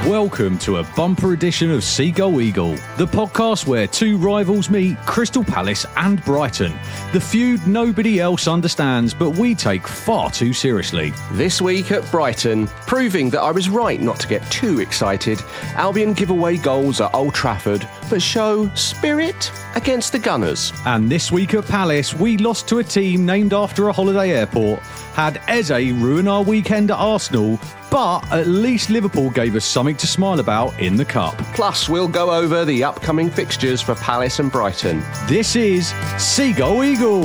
Welcome to a bumper edition of Seagull Eagle, the podcast where two rivals meet, Crystal Palace and Brighton. The feud nobody else understands, but we take far too seriously. This week at Brighton, proving that I was right not to get too excited, Albion give away goals at Old Trafford, but show spirit against the Gunners. And this week at Palace, we lost to a team named after a holiday airport, had Eze ruin our weekend at Arsenal, but at least Liverpool gave us something to smile about in the Cup. Plus, we'll go over the upcoming fixtures for Palace and Brighton. This is Seagull Eagle.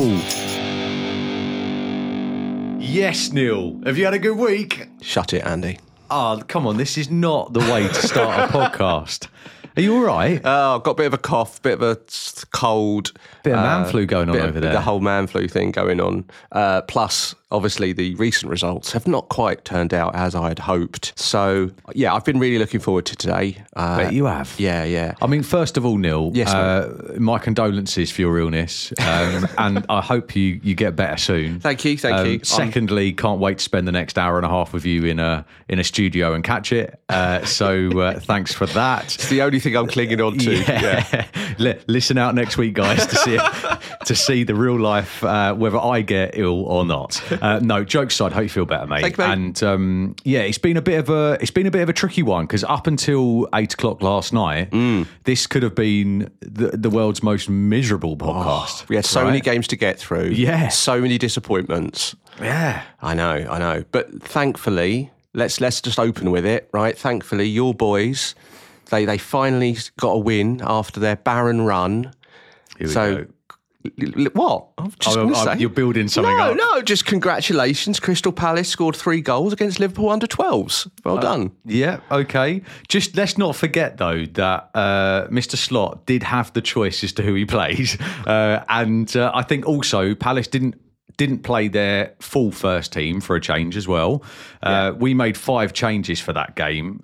Yes, Neil. Have you had a good week? Shut it, Andy. Oh, come on. This is not the way to start a podcast. Are you all right? Oh, I've got a bit of a cough, bit of a cold. Bit of man flu going on over there. The whole man flu thing going on. Plus, obviously, the recent results have not quite turned out as I had hoped. So, yeah, I've been really looking forward to today. Bet you have. Yeah. I mean, first of all, Neil, yes, my condolences for your illness, and I hope you get better soon. Thank you. Secondly, can't wait to spend the next hour and a half with you in a studio and catch it. So thanks for that. It's the only thing I'm clinging on to. Yeah. Listen out next week, guys, to see the real life whether I get ill or not. No, jokes aside, hope you feel better, mate. Thank you, mate. And it's been a bit of a tricky one because up until 8 o'clock last night, this could have been the world's most miserable podcast. We had so many games to get through. Yeah, so many disappointments. Yeah, I know. But thankfully, let's just open with it, right? Thankfully, your boys, they finally got a win after their barren run. Here we go. What? You're building something up. No, just congratulations. Crystal Palace scored 3 goals against Liverpool under 12s. Well done. Yeah, okay. Just let's not forget, though, that Mr. Slot did have the choice as to who he plays. And I think also Palace didn't play their full first team for a change as well. We made 5 changes for that game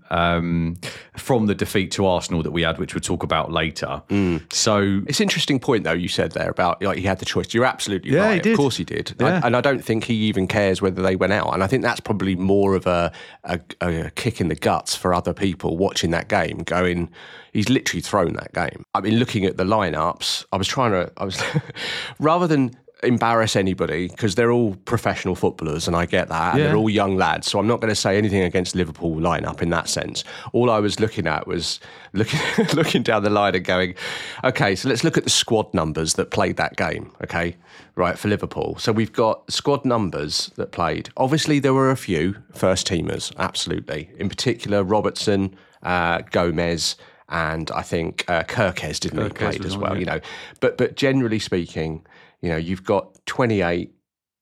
from the defeat to Arsenal that we had, which we'll talk about later. So it's an interesting point, though, you said there about he had the choice. You're absolutely right. He did. Of course he did. Yeah. And I don't think he even cares whether they went out. And I think that's probably more of a kick in the guts for other people watching that game going, he's literally thrown that game. I mean, looking at the lineups, I was rather than embarrass anybody because they're all professional footballers and I get that, and they're all young lads, so I'm not going to say anything against Liverpool lineup in that sense. All I was looking at was looking down the line and going, okay, so let's look at the squad numbers that played that game, okay, right, for Liverpool. So we've got squad numbers that played. Obviously there were a few first teamers, absolutely, in particular Robertson, Gomez, and I think Kirkes didn't he played as well, but generally speaking, you've got 28,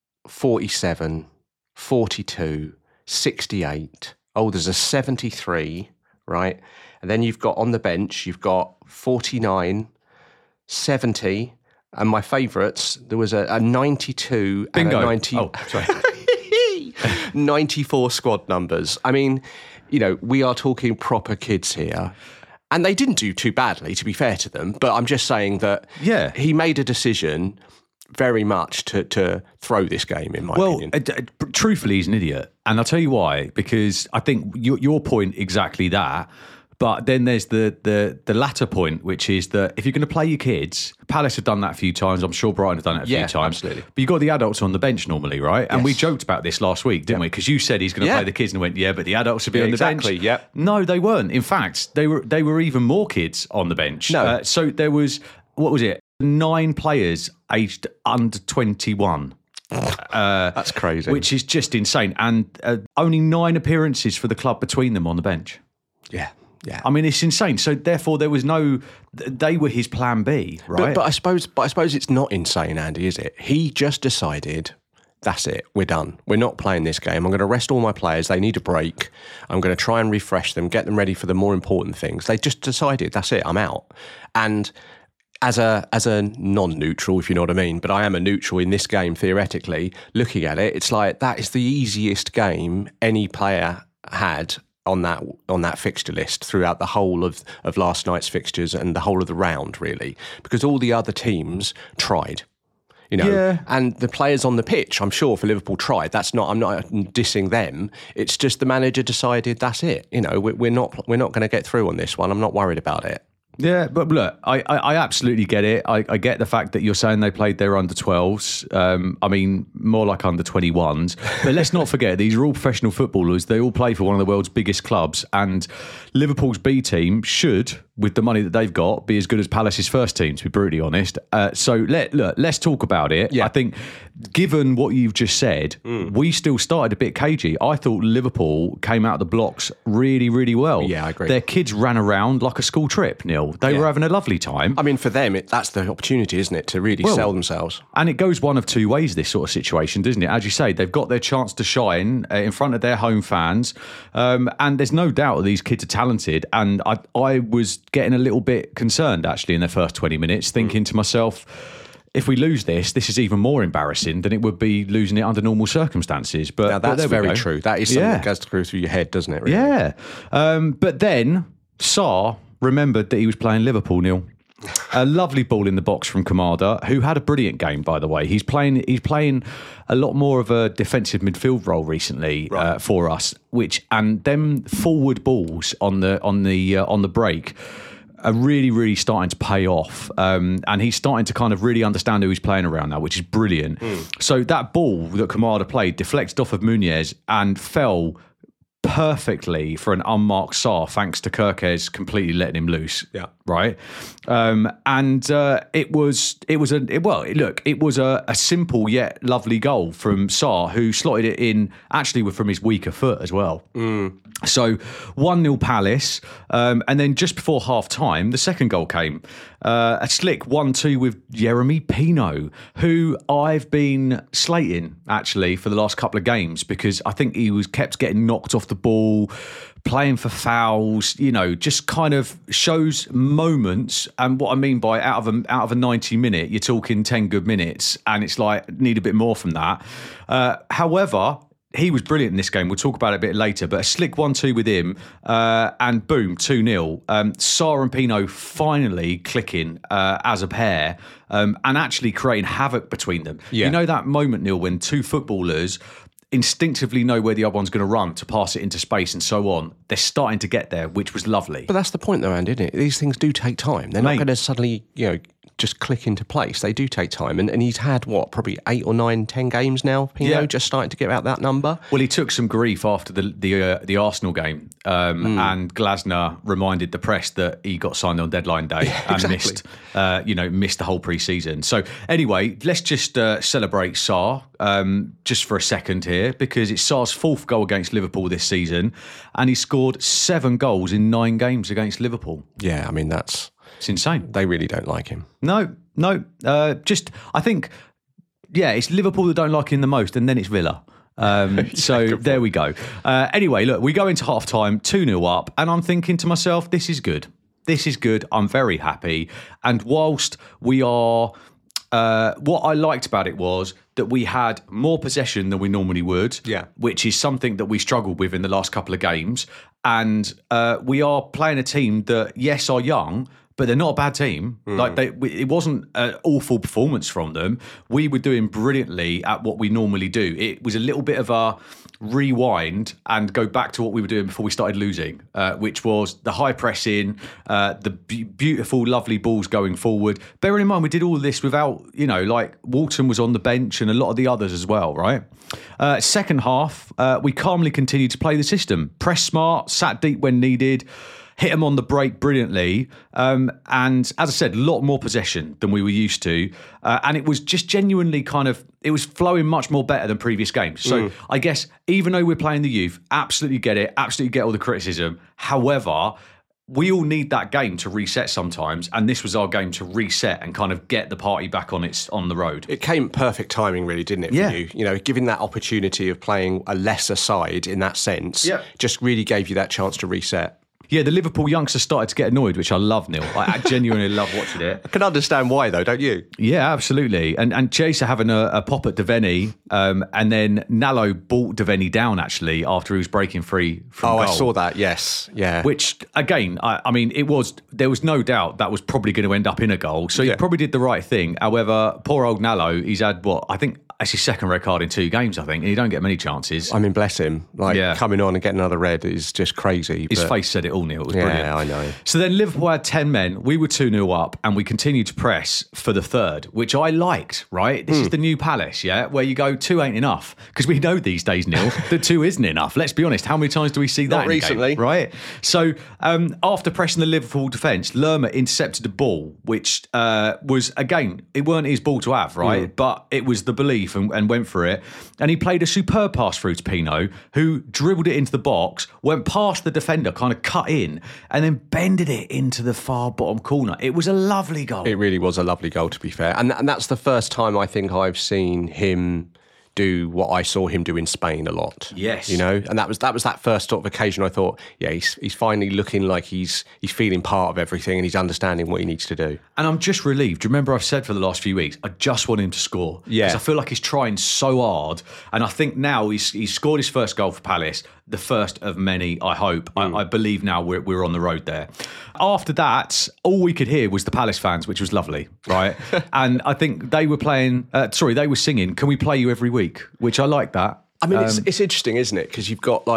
47, 42, 68. Oh, there's a 73, right? And then you've got on the bench, you've got 49, 70. And my favourites, there was a 92 Bingo. And a 90. Oh, sorry. 94 squad numbers. I mean, we are talking proper kids here. And they didn't do too badly, to be fair to them. But I'm just saying that he made a decision very much to throw this game, in my opinion. Truthfully, he's an idiot. And I'll tell you why. Because I think your point, exactly that. But then there's the latter point, which is that if you're going to play your kids, Palace have done that a few times. I'm sure Brighton have done it a few times. Absolutely. But you've got the adults on the bench normally, right? And we joked about this last week, didn't we? Because you said he's going to play the kids and went, but the adults would be on the bench. Exactly, yeah. No, they weren't. In fact, they were even more kids on the bench. No. So there was, 9 players aged under 21. That's crazy. Which is just insane. And only 9 appearances for the club between them on the bench. Yeah. I mean, it's insane. So therefore, there was they were his plan B, right? But I suppose it's not insane, Andy, is it? He just decided, that's it, we're done. We're not playing this game. I'm going to rest all my players. They need a break. I'm going to try and refresh them, get them ready for the more important things. They just decided, that's it, I'm out. And as a non-neutral, if you know what I mean, but I am a neutral in this game, theoretically, looking at it, it's like that is the easiest game any player had on that fixture list throughout the whole of last night's fixtures and the whole of the round, really, because all the other teams tried. you know. Yeah. And the players on the pitch, I'm sure, for Liverpool tried. I'm not dissing them. It's just the manager decided that's it. You know, we're not going to get through on this one. I'm not worried about it. Yeah, but look, I absolutely get it. I get the fact that you're saying they played their under 12s. I mean, more like under 21s. But let's not forget, these are all professional footballers. They all play for one of the world's biggest clubs. And Liverpool's B team should, with the money that they've got, be as good as Palace's first team, to be brutally honest. So let's talk about it. Yeah. I think, given what you've just said, we still started a bit cagey. I thought Liverpool came out of the blocks really, really well. Yeah, I agree. Their kids ran around like a school trip, Neil. They were having a lovely time. I mean, for them, that's the opportunity, isn't it, to really sell themselves? And it goes one of two ways, this sort of situation, doesn't it? As you say, they've got their chance to shine in front of their home fans. And there's no doubt that these kids are talented. And I was getting a little bit concerned, actually, in their first 20 minutes, thinking to myself, if we lose this is even more embarrassing than it would be losing it under normal circumstances. But Now, that's very true. That is something that goes through your head, doesn't it? Really? Yeah. But then Sarr remembered that he was playing Liverpool, Neil. A lovely ball in the box from Kamada, who had a brilliant game, by the way. He's playing a lot more of a defensive midfield role recently for us, and them forward balls on the break are really, really starting to pay off. And he's starting to kind of really understand who he's playing around now, which is brilliant. So that ball that Kamada played deflected off of Muniz and fell perfectly for an unmarked Sarr, thanks to Kirkes completely letting him loose. Yeah. Right. It was a simple yet lovely goal from Sarr, who slotted it in actually from his weaker foot as well. So 1-0 Palace, and then just before half time, the second goal came. A slick 1-2 with Jeremy Pino, who I've been slating actually for the last couple of games because I think he was kept getting knocked off the ball, playing for fouls, just kind of shows moments. And what I mean by out of a 90 minute, you're talking 10 good minutes, and it's like need a bit more from that. However, he was brilliant in this game. We'll talk about it a bit later, but a slick 1-2 with him, and boom, 2-0. Sarr and Pino finally clicking as a pair, and actually creating havoc between them. Yeah. You know that moment, Neil, when two footballers instinctively know where the other one's going to run to pass it into space and so on. They're starting to get there, which was lovely. But that's the point though, Andy, isn't it? These things do take time. They're not going to suddenly, just click into place. They do take time. And he's had, probably 8 or 9, 10 games now, Pino, just starting to get out that number. Well, he took some grief after the Arsenal game, and Glasner reminded the press that he got signed on deadline day and missed the whole pre-season. So anyway, let's just celebrate Sarr just for a second here, because it's Sarr's 4th goal against Liverpool this season, and he scored 7 goals in 9 games against Liverpool. Yeah, I mean, it's insane. They really don't like him. No. I think, it's Liverpool that don't like him the most, and then it's Villa. So there we go. Anyway, look, we go into half time, 2-0 up, and I'm thinking to myself, this is good. I'm very happy. And whilst we are, what I liked about it was that we had more possession than we normally would, which is something that we struggled with in the last couple of games. And we are playing a team that, yes, are young, but they're not a bad team. It wasn't an awful performance from them. We were doing brilliantly at what we normally do. It was a little bit of a rewind and go back to what we were doing before we started losing, which was the high pressing, the beautiful, lovely balls going forward. Bearing in mind, we did all this without, Walton was on the bench and a lot of the others as well, right? Second half, we calmly continued to play the system. Press smart, sat deep when needed, hit them on the break brilliantly. And as I said, a lot more possession than we were used to. And it was just genuinely it was flowing much more better than previous games. So I guess even though we're playing the youth, absolutely get it, absolutely get all the criticism. However, we all need that game to reset sometimes, and this was our game to reset and kind of get the party back on the road. It came perfect timing, really, didn't it, for you? Giving that opportunity of playing a lesser side in that sense, just really gave you that chance to reset. Yeah, the Liverpool youngsters started to get annoyed, which I love, Neil. I genuinely love watching it. I can understand why, though, don't you? Yeah, absolutely. And Chase are having a pop at Devaney, and then Nallo brought Devaney down, actually, after he was breaking free from goal. I saw that, yes. Yeah. Which, again, I mean, there was no doubt that was probably going to end up in a goal. So he probably did the right thing. However, poor old Nallo, he's had, I think that's his second red card in 2 games, I think, and he don't get many chances. I mean, bless him. Coming on and getting another red is just crazy. His face said it all, Neil. It was brilliant. Yeah, I know. So then Liverpool had 10 men. We were 2-0 up, and we continued to press for the third, which I liked, right? This is the new Palace, yeah, where you go, 2 ain't enough. Because we know these days, Neil, that 2 isn't enough. Let's be honest. How many times do we see that Not recently. Game, right? So after pressing the Liverpool defence, Lerma intercepted a ball, which was, again, it weren't his ball to have, right? But it was the belief and went for it. And he played a superb pass through to Pino, who dribbled it into the box, went past the defender, kind of cut in, and then bended it into the far bottom corner. It was a lovely goal. It really was a lovely goal, to be fair. And that's the first time I think I've seen him do what I saw him do in Spain a lot. Yes. You know, and that was that first sort of occasion I thought, yeah, he's finally looking like he's feeling part of everything and he's understanding what he needs to do. And I'm just relieved. Do you remember I've said for the last few weeks, I just want him to score. Yeah. Because I feel like he's trying so hard. And I think now he's scored his first goal for Palace, the first of many, I hope. I believe now we're on the road there. After that, all we could hear was the Palace fans, which was lovely, right? And I think they were they were singing, "Can we play you every week?" Which I like that. I mean, it's interesting, isn't it? Because you've got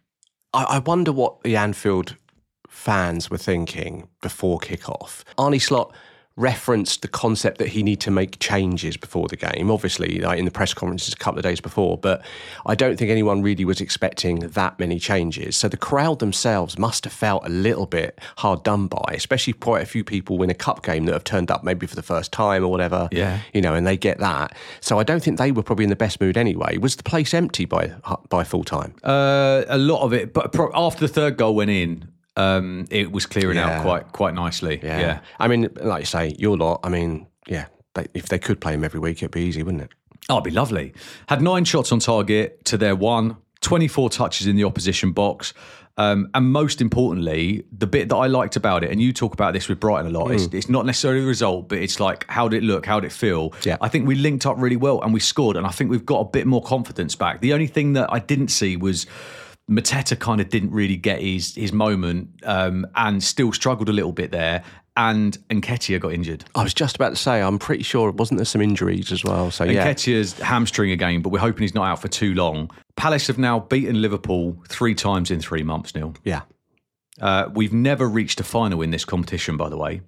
I wonder what the Anfield fans were thinking before kick-off. Arne Slot referenced the concept that he need to make changes before the game, obviously, in the press conferences a couple of days before, but I don't think anyone really was expecting that many changes. So the crowd themselves must have felt a little bit hard done by, especially quite a few people win a cup game that have turned up maybe for the first time or whatever, and they get that. So I don't think they were probably in the best mood anyway. Was the place empty by full time? A lot of it, but after the third goal went in, it was clearing out quite nicely. Yeah. I mean, like you say, your lot, I mean, if they could play him every week, it'd be easy, wouldn't it? Oh, it'd be lovely. Had 9 shots on target to their 1, 24 touches in the opposition box. And most importantly, the bit that I liked about it, and you talk about this with Brighton a lot, it's not necessarily the result, but it's like, how did it look? How did it feel? Yeah. I think we linked up really well and we scored, and I think we've got a bit more confidence back. The only thing that I didn't see was Mateta kind of didn't really get his moment and still struggled a little bit there. And Nketiah got injured. I was just about to say, I'm pretty sure, wasn't there some injuries as well? So Nketiah's hamstring again, but we're hoping he's not out for too long. Palace have now beaten Liverpool 3 times in 3 months, Neil. Yeah. We've never reached a final in this competition, by the way.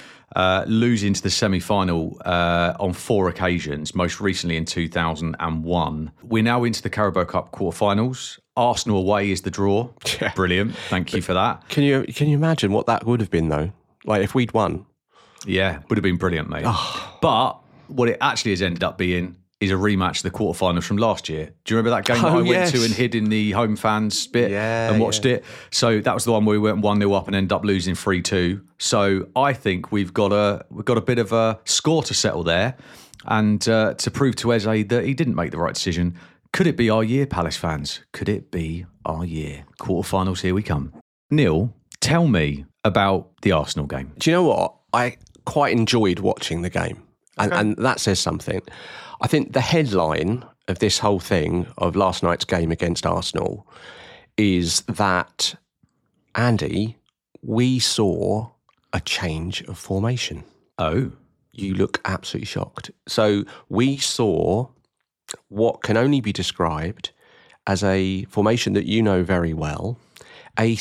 Losing to the semi-final on 4 occasions, most recently in 2001. We're now into the Carabao Cup quarterfinals. Arsenal away is the draw. Yeah. Brilliant. Thank you for that. Can you imagine what that would have been, though? Like, if we'd won? Yeah, would have been brilliant, mate. Oh. But what it actually has ended up being is a rematch of the quarterfinals from last year. Do you remember that game that I went to and hid in the home fans bit and watched it? So that was the one where we went 1-0 up and ended up losing 3-2. So I think we've got a bit of a score to settle there, and to prove to Eze that he didn't make the right decision. Could it be our year, Palace fans? Could it be our year? Quarterfinals, here we come. Neil, tell me about the Arsenal game. Do you know what? I quite enjoyed watching the game, and that says something. I think the headline of this whole thing, of last night's game against Arsenal, is that, Andy, we saw a change of formation. Oh. You look absolutely shocked. So we saw what can only be described as a formation that you know very well, a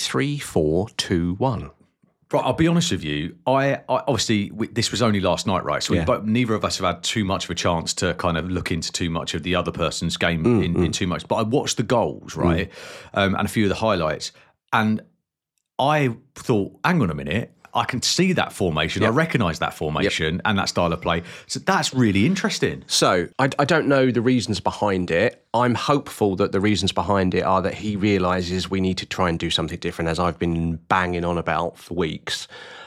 3-4-2-1. Right, I'll be honest with you. I obviously, this was only last night, right? So neither of us have had too much of a chance to kind of look into too much of the other person's game in too much. But I watched the goals, right, and a few of the highlights, and I thought, hang on a minute, I can see that formation. Yep. I recognise that formation and that style of play. So that's really interesting. So I don't know the reasons behind it. I'm hopeful that the reasons behind it are that he realises we need to try and do something different, as I've been banging on about for weeks.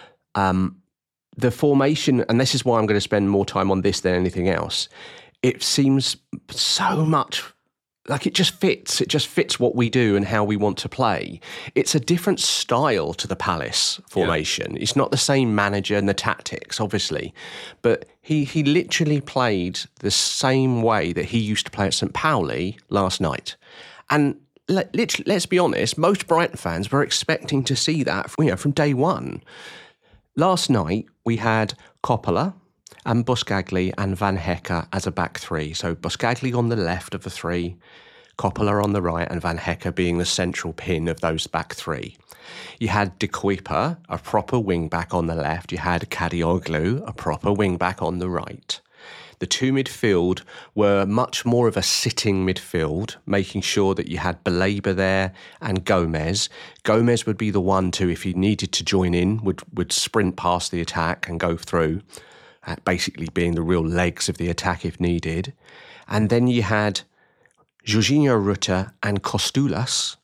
The formation, and this is why I'm going to spend more time on this than anything else, it seems so much like, it just fits. It just fits what we do and how we want to play. It's a different style to the Palace formation. It's not the same manager and the tactics, obviously, but he literally played the same way that he used to play at St. Pauli last night. And let's be honest, most Brighton fans were expecting to see that, from day one. Last night, we had Coppola and Buscagli and Van Hecke as a back three. So Buscagli on the left of the three, Coppola on the right, and Van Hecke being the central pin of those back three. You had De Kuyper, a proper wing-back on the left. You had Kadioglu, a proper wing-back on the right. The two midfield were much more of a sitting midfield, making sure that you had Baleba there and Gomez. Gomez would be the one to, if he needed to join in, would sprint past the attack and go through, basically being the real legs of the attack if needed. And then you had Jorginho Rutter and Kostulas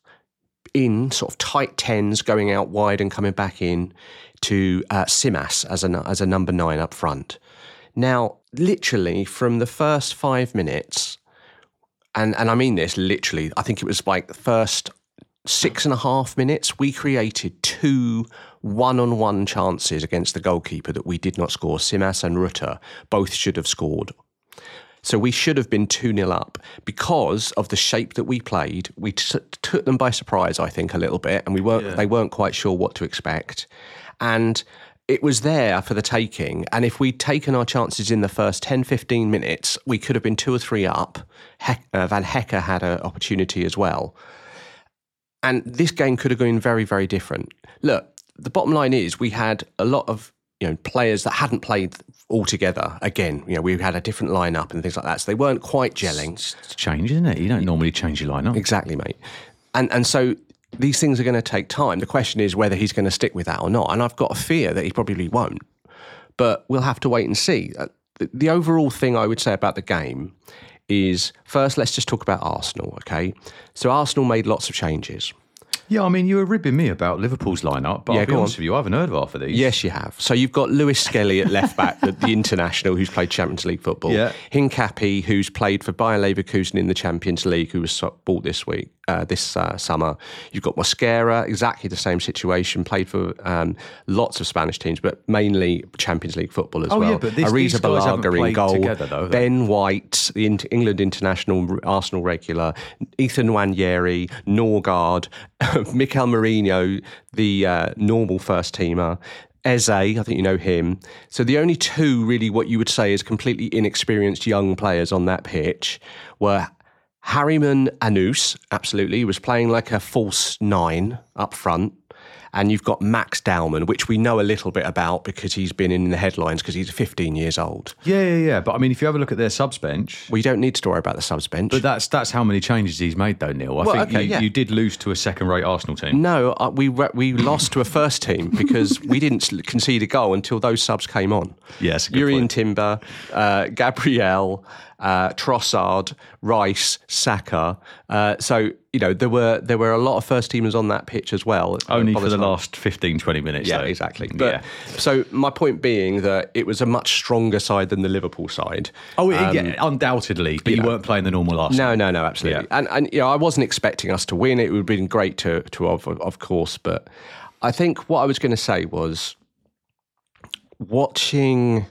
in sort of tight tens, going out wide and coming back in to Simas as a number 9 up front. Now, literally from the first 5 minutes, and I mean this literally, I think it was like the first 6.5 minutes, we created 2 one-on-one chances against the goalkeeper that we did not score. Simas and Rutter both should have scored. So we should have been 2-0 up. Because of the shape that we played, we took them by surprise, I think, a little bit, and they weren't quite sure what to expect. And it was there for the taking. And if we'd taken our chances in the first 10, 15 minutes, we could have been 2 or 3 up. Van Hecke had an opportunity as well. And this game could have gone very, very different. Look, the bottom line is we had a lot of players that hadn't played all together. Again, we had a different lineup and things like that, so they weren't quite gelling. It's change, isn't it? You don't normally change your lineup. Exactly, mate. And so these things are going to take time. The question is whether he's going to stick with that or not. And I've got a fear that he probably won't. But we'll have to wait and see. The overall thing I would say about the game is, first, let's just talk about Arsenal, okay? So Arsenal made lots of changes. Yeah, I mean, you were ribbing me about Liverpool's lineup, but I'll be honest with you, I haven't heard of half of these. Yes, you have. So you've got Lewis Skelly at left back, the international, who's played Champions League football. Yeah. Hincapie, who's played for Bayer Leverkusen in the Champions League, who was bought this summer. You've got Mosquera, exactly the same situation, played for lots of Spanish teams, but mainly Champions League football as well. Yeah, but these guys haven't played together, though. Ben White, the England international, Arsenal regular, Ethan Nwaneri, Norgard, Mikel Mourinho, the normal first teamer, Eze, I think you know him. So the only two really what you would say is completely inexperienced young players on that pitch were Harriman Anous, absolutely, he was playing like a false 9 up front. And you've got Max Dowman, which we know a little bit about because he's been in the headlines because he's 15 years old. Yeah. But I mean, if you have a look at their subs bench... We don't need to worry about the subs bench. But that's how many changes he's made, though, Neil. I think you did lose to a second-rate Arsenal team. No, we lost to a first team because we didn't concede a goal until those subs came on. Yes, Jurrien Timber, Gabriel, Trossard, Rice, Saka. So there were a lot of first teamers on that pitch as well. Only for the last 15, 20 minutes. Yeah, though. Exactly. But, so my point being that it was a much stronger side than the Liverpool side. Undoubtedly. But you weren't playing the normal Arsenal. No, absolutely. Yeah. And I wasn't expecting us to win. It would have been great to of course. But I think what I was going to say was watching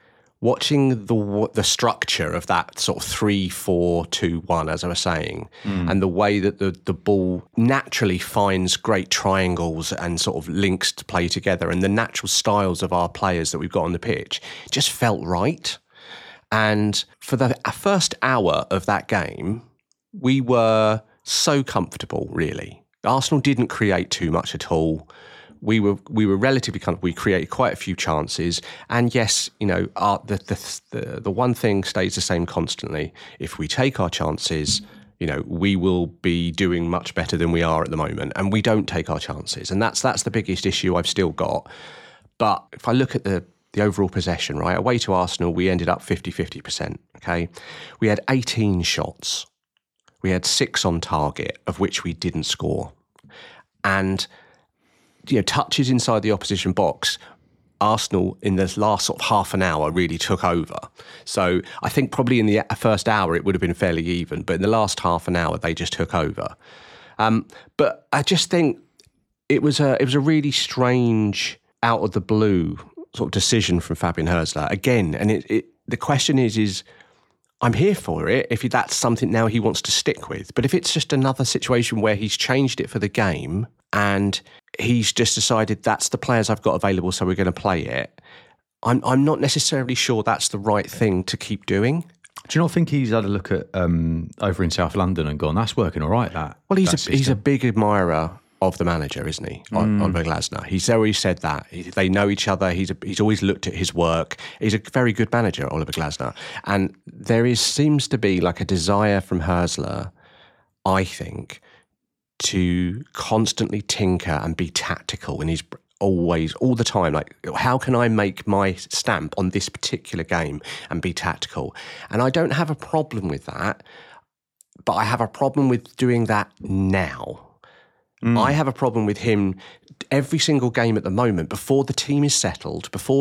the structure of that sort of 3-4-2-1, as I was saying, and the way that the ball naturally finds great triangles and sort of links to play together, and the natural styles of our players that we've got on the pitch just felt right. And for the first hour of that game, we were so comfortable, really. Arsenal didn't create too much at all. We were relatively comfortable. We created quite a few chances, and yes, the one thing stays the same constantly. If we take our chances, we will be doing much better than we are at the moment, and we don't take our chances, and that's the biggest issue I've still got. But if I look at the overall possession, right, away to Arsenal, we ended up 50%. Okay, we had 18 shots, we had 6 on target, of which we didn't score, and touches inside the opposition box, Arsenal in this last sort of half an hour really took over. So I think probably in the first hour it would have been fairly even, but in the last half an hour they just took over. But I just think it was a really strange, out of the blue sort of decision from Fabian Hürzeler again. And the question is I'm here for it if that's something now he wants to stick with. But if it's just another situation where he's changed it for the game and he's just decided that's the players I've got available, so we're going to play it, I'm not necessarily sure that's the right thing to keep doing. Do you not think he's had a look at over in South London and gone, that's working all right, that? Well, he's a big admirer of the manager, isn't he, Oliver Glasner? He's always said that. They know each other. He's always looked at his work. He's a very good manager, Oliver Glasner. And there seems to be like a desire from Hürzeler, I think, to constantly tinker and be tactical. And he's always, all the time, like, how can I make my stamp on this particular game and be tactical? And I don't have a problem with that, but I have a problem with doing that now. I have a problem with him every single game at the moment, before the team is settled, before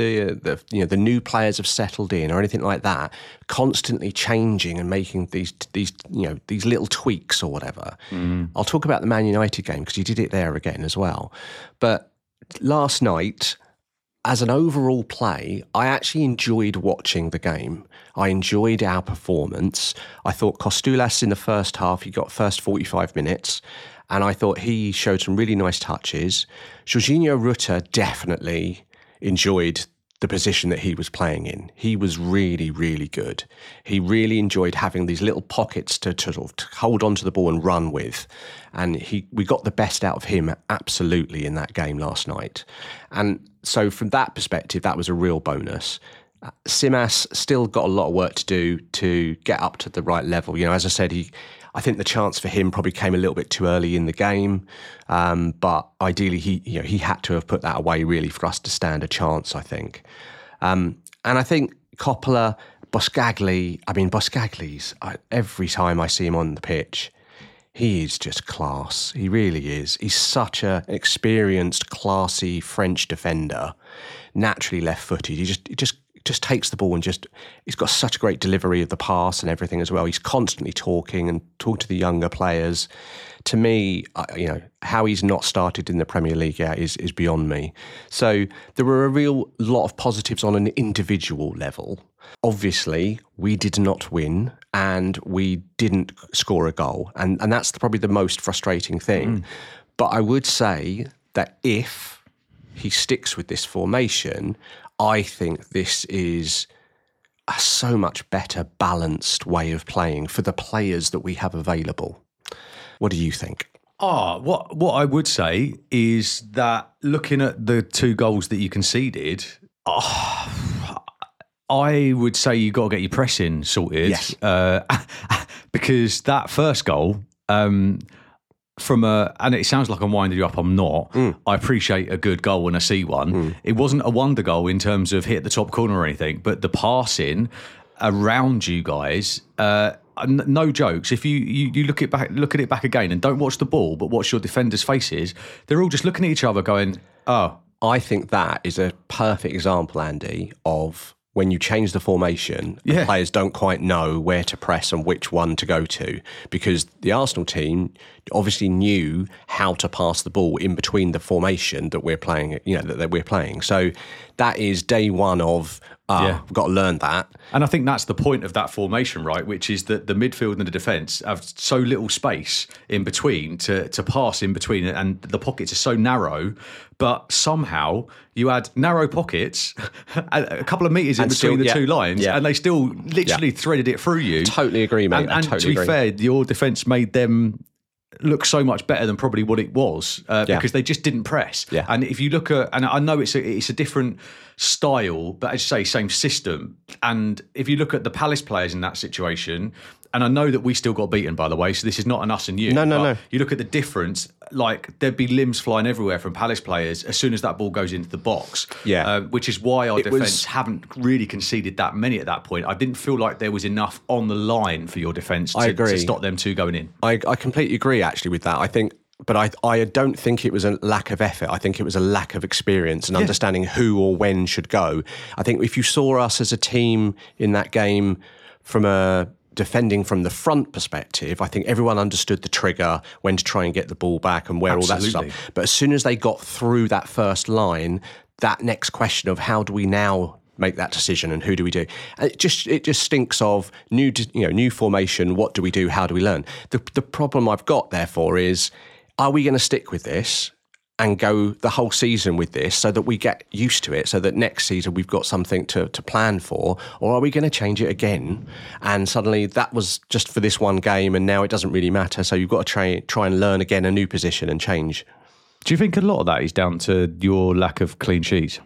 the new players have settled in or anything like that, constantly changing and making these little tweaks or whatever. I'll talk about the Man United game because he did it there again as well. But last night, as an overall play, I actually enjoyed watching the game. I enjoyed our performance. I thought Kostoulas in the first half, he got first 45 minutes, and I thought he showed some really nice touches. Jorginho Rutter definitely enjoyed the position that he was playing in. He was really, really good. He really enjoyed having these little pockets to hold onto the ball and run with. And we got the best out of him absolutely in that game last night. And so from that perspective, that was a real bonus. Simas still got a lot of work to do to get up to the right level. You know, as I said, I think the chance for him probably came a little bit too early in the game, but ideally he had to have put that away really for us to stand a chance, I think. And I think Coppola, Boscagli's, every time I see him on the pitch, he is just class. He really is. He's such an experienced, classy French defender, naturally left-footed. He just takes the ball and he's got such a great delivery of the pass and everything as well. He's constantly talking to the younger players. To me, how he's not started in the Premier League yet is beyond me. So there were a real lot of positives on an individual level. Obviously, we did not win and we didn't score a goal. And that's probably the most frustrating thing. But I would say that if he sticks with this formation, I think this is a so much better balanced way of playing for the players that we have available. What do you think? What I would say is that looking at the 2 goals that you conceded, I would say you got to get your pressing sorted. Yes. Because that first goal, and it sounds like I'm winding you up, I'm not. I appreciate a good goal when I see one. It wasn't a wonder goal in terms of hit the top corner or anything, but the passing around you guys, no jokes. If you look at it back again and don't watch the ball, but watch your defenders' faces, they're all just looking at each other going, oh. I think that is a perfect example, Andy, of when you change the formation, the players don't quite know where to press and which one to go to, because the Arsenal team obviously knew how to pass the ball in between the formation that we're playing, that we're playing. So that is day one of, we've got to learn that. And I think that's the point of that formation, right? Which is that the midfield and the defence have so little space in between to pass in between, and the pockets are so narrow. But somehow you add narrow pockets, a couple of metres in between the 2 lines, and they still literally threaded it through you. Totally agree, mate. And to be fair, your defence made them look so much better than probably what it was because they just didn't press. Yeah. And if you look at, and I know it's a different style, but as you say, same system. And if you look at the Palace players in that situation, and I know that we still got beaten, by the way, so this is not an us and you. No. You look at the difference, like there'd be limbs flying everywhere from Palace players as soon as that ball goes into the box. Which is why our defence haven't really conceded that many at that point. I didn't feel like there was enough on the line for your defence to stop them 2 going in. I completely agree, actually, with that. I think But I don't think it was a lack of effort. I think it was a lack of experience and understanding who or when should go. I think if you saw us as a team in that game from a defending from the front perspective, I think everyone understood the trigger, when to try and get the ball back and where all that stuff. But as soon as they got through that first line, that next question of how do we now make that decision and who do we do? It just stinks of new formation. What do we do? How do we learn? The problem I've got therefore is, are we going to stick with this and go the whole season with this so that we get used to it, so that next season we've got something to plan for? Or are we going to change it again? And suddenly that was just for this one game and now it doesn't really matter. So you've got to try and learn again a new position and change. Do you think a lot of that is down to your lack of clean sheets?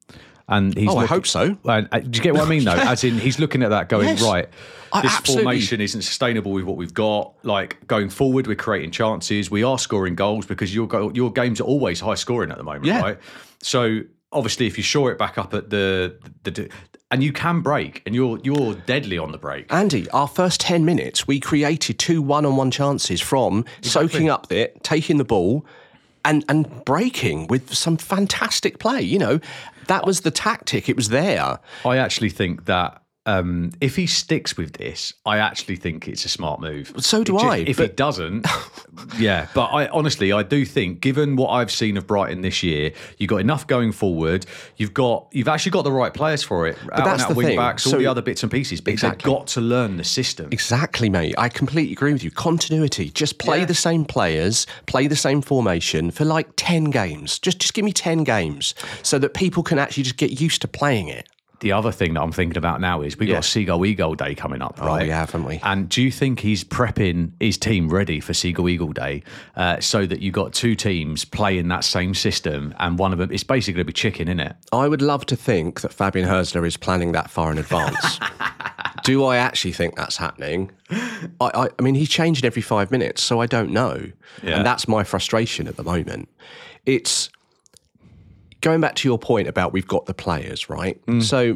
And I hope so. Do you get what I mean, though? As in, he's looking at that going, Yes. right, this absolutely. formation isn't sustainable with what we've got. Like, going forward, we're creating chances. We are scoring goals because your games are always high scoring at the moment, right? So, obviously, if you shore it back up at the and you can break, and you're deadly on the break. Andy, our first 10 minutes, we created 2 one-on-one chances from soaking up it, taking the ball, and breaking with some fantastic play. That was the tactic. It was there. I actually think that if he sticks with this, I actually think it's a smart move. So do I. If he doesn't, yeah. But I do think, given what I've seen of Brighton this year, you've got enough going forward. You've actually got the right players for it. But that's the wing thing. backs, all the other bits and pieces. But Exactly. they've got to learn the system. Exactly, mate. I completely agree with you. Continuity. Just play the same players, play the same formation for like 10 games. Just give me 10 games so that people can actually just get used to playing it. The other thing that I'm thinking about now is we've got Seagull Eagle Day coming up, right? Oh, yeah, haven't we? And do you think he's prepping his team ready for Seagull Eagle Day so that you've got 2 teams playing that same system and one of them, it's basically going to be chicken, isn't it? I would love to think that Fabian Herzler is planning that far in advance. Do I actually think that's happening? I mean, he's changing every 5 minutes, so I don't know. Yeah. And that's my frustration at the moment. It's going back to your point about we've got the players, right? So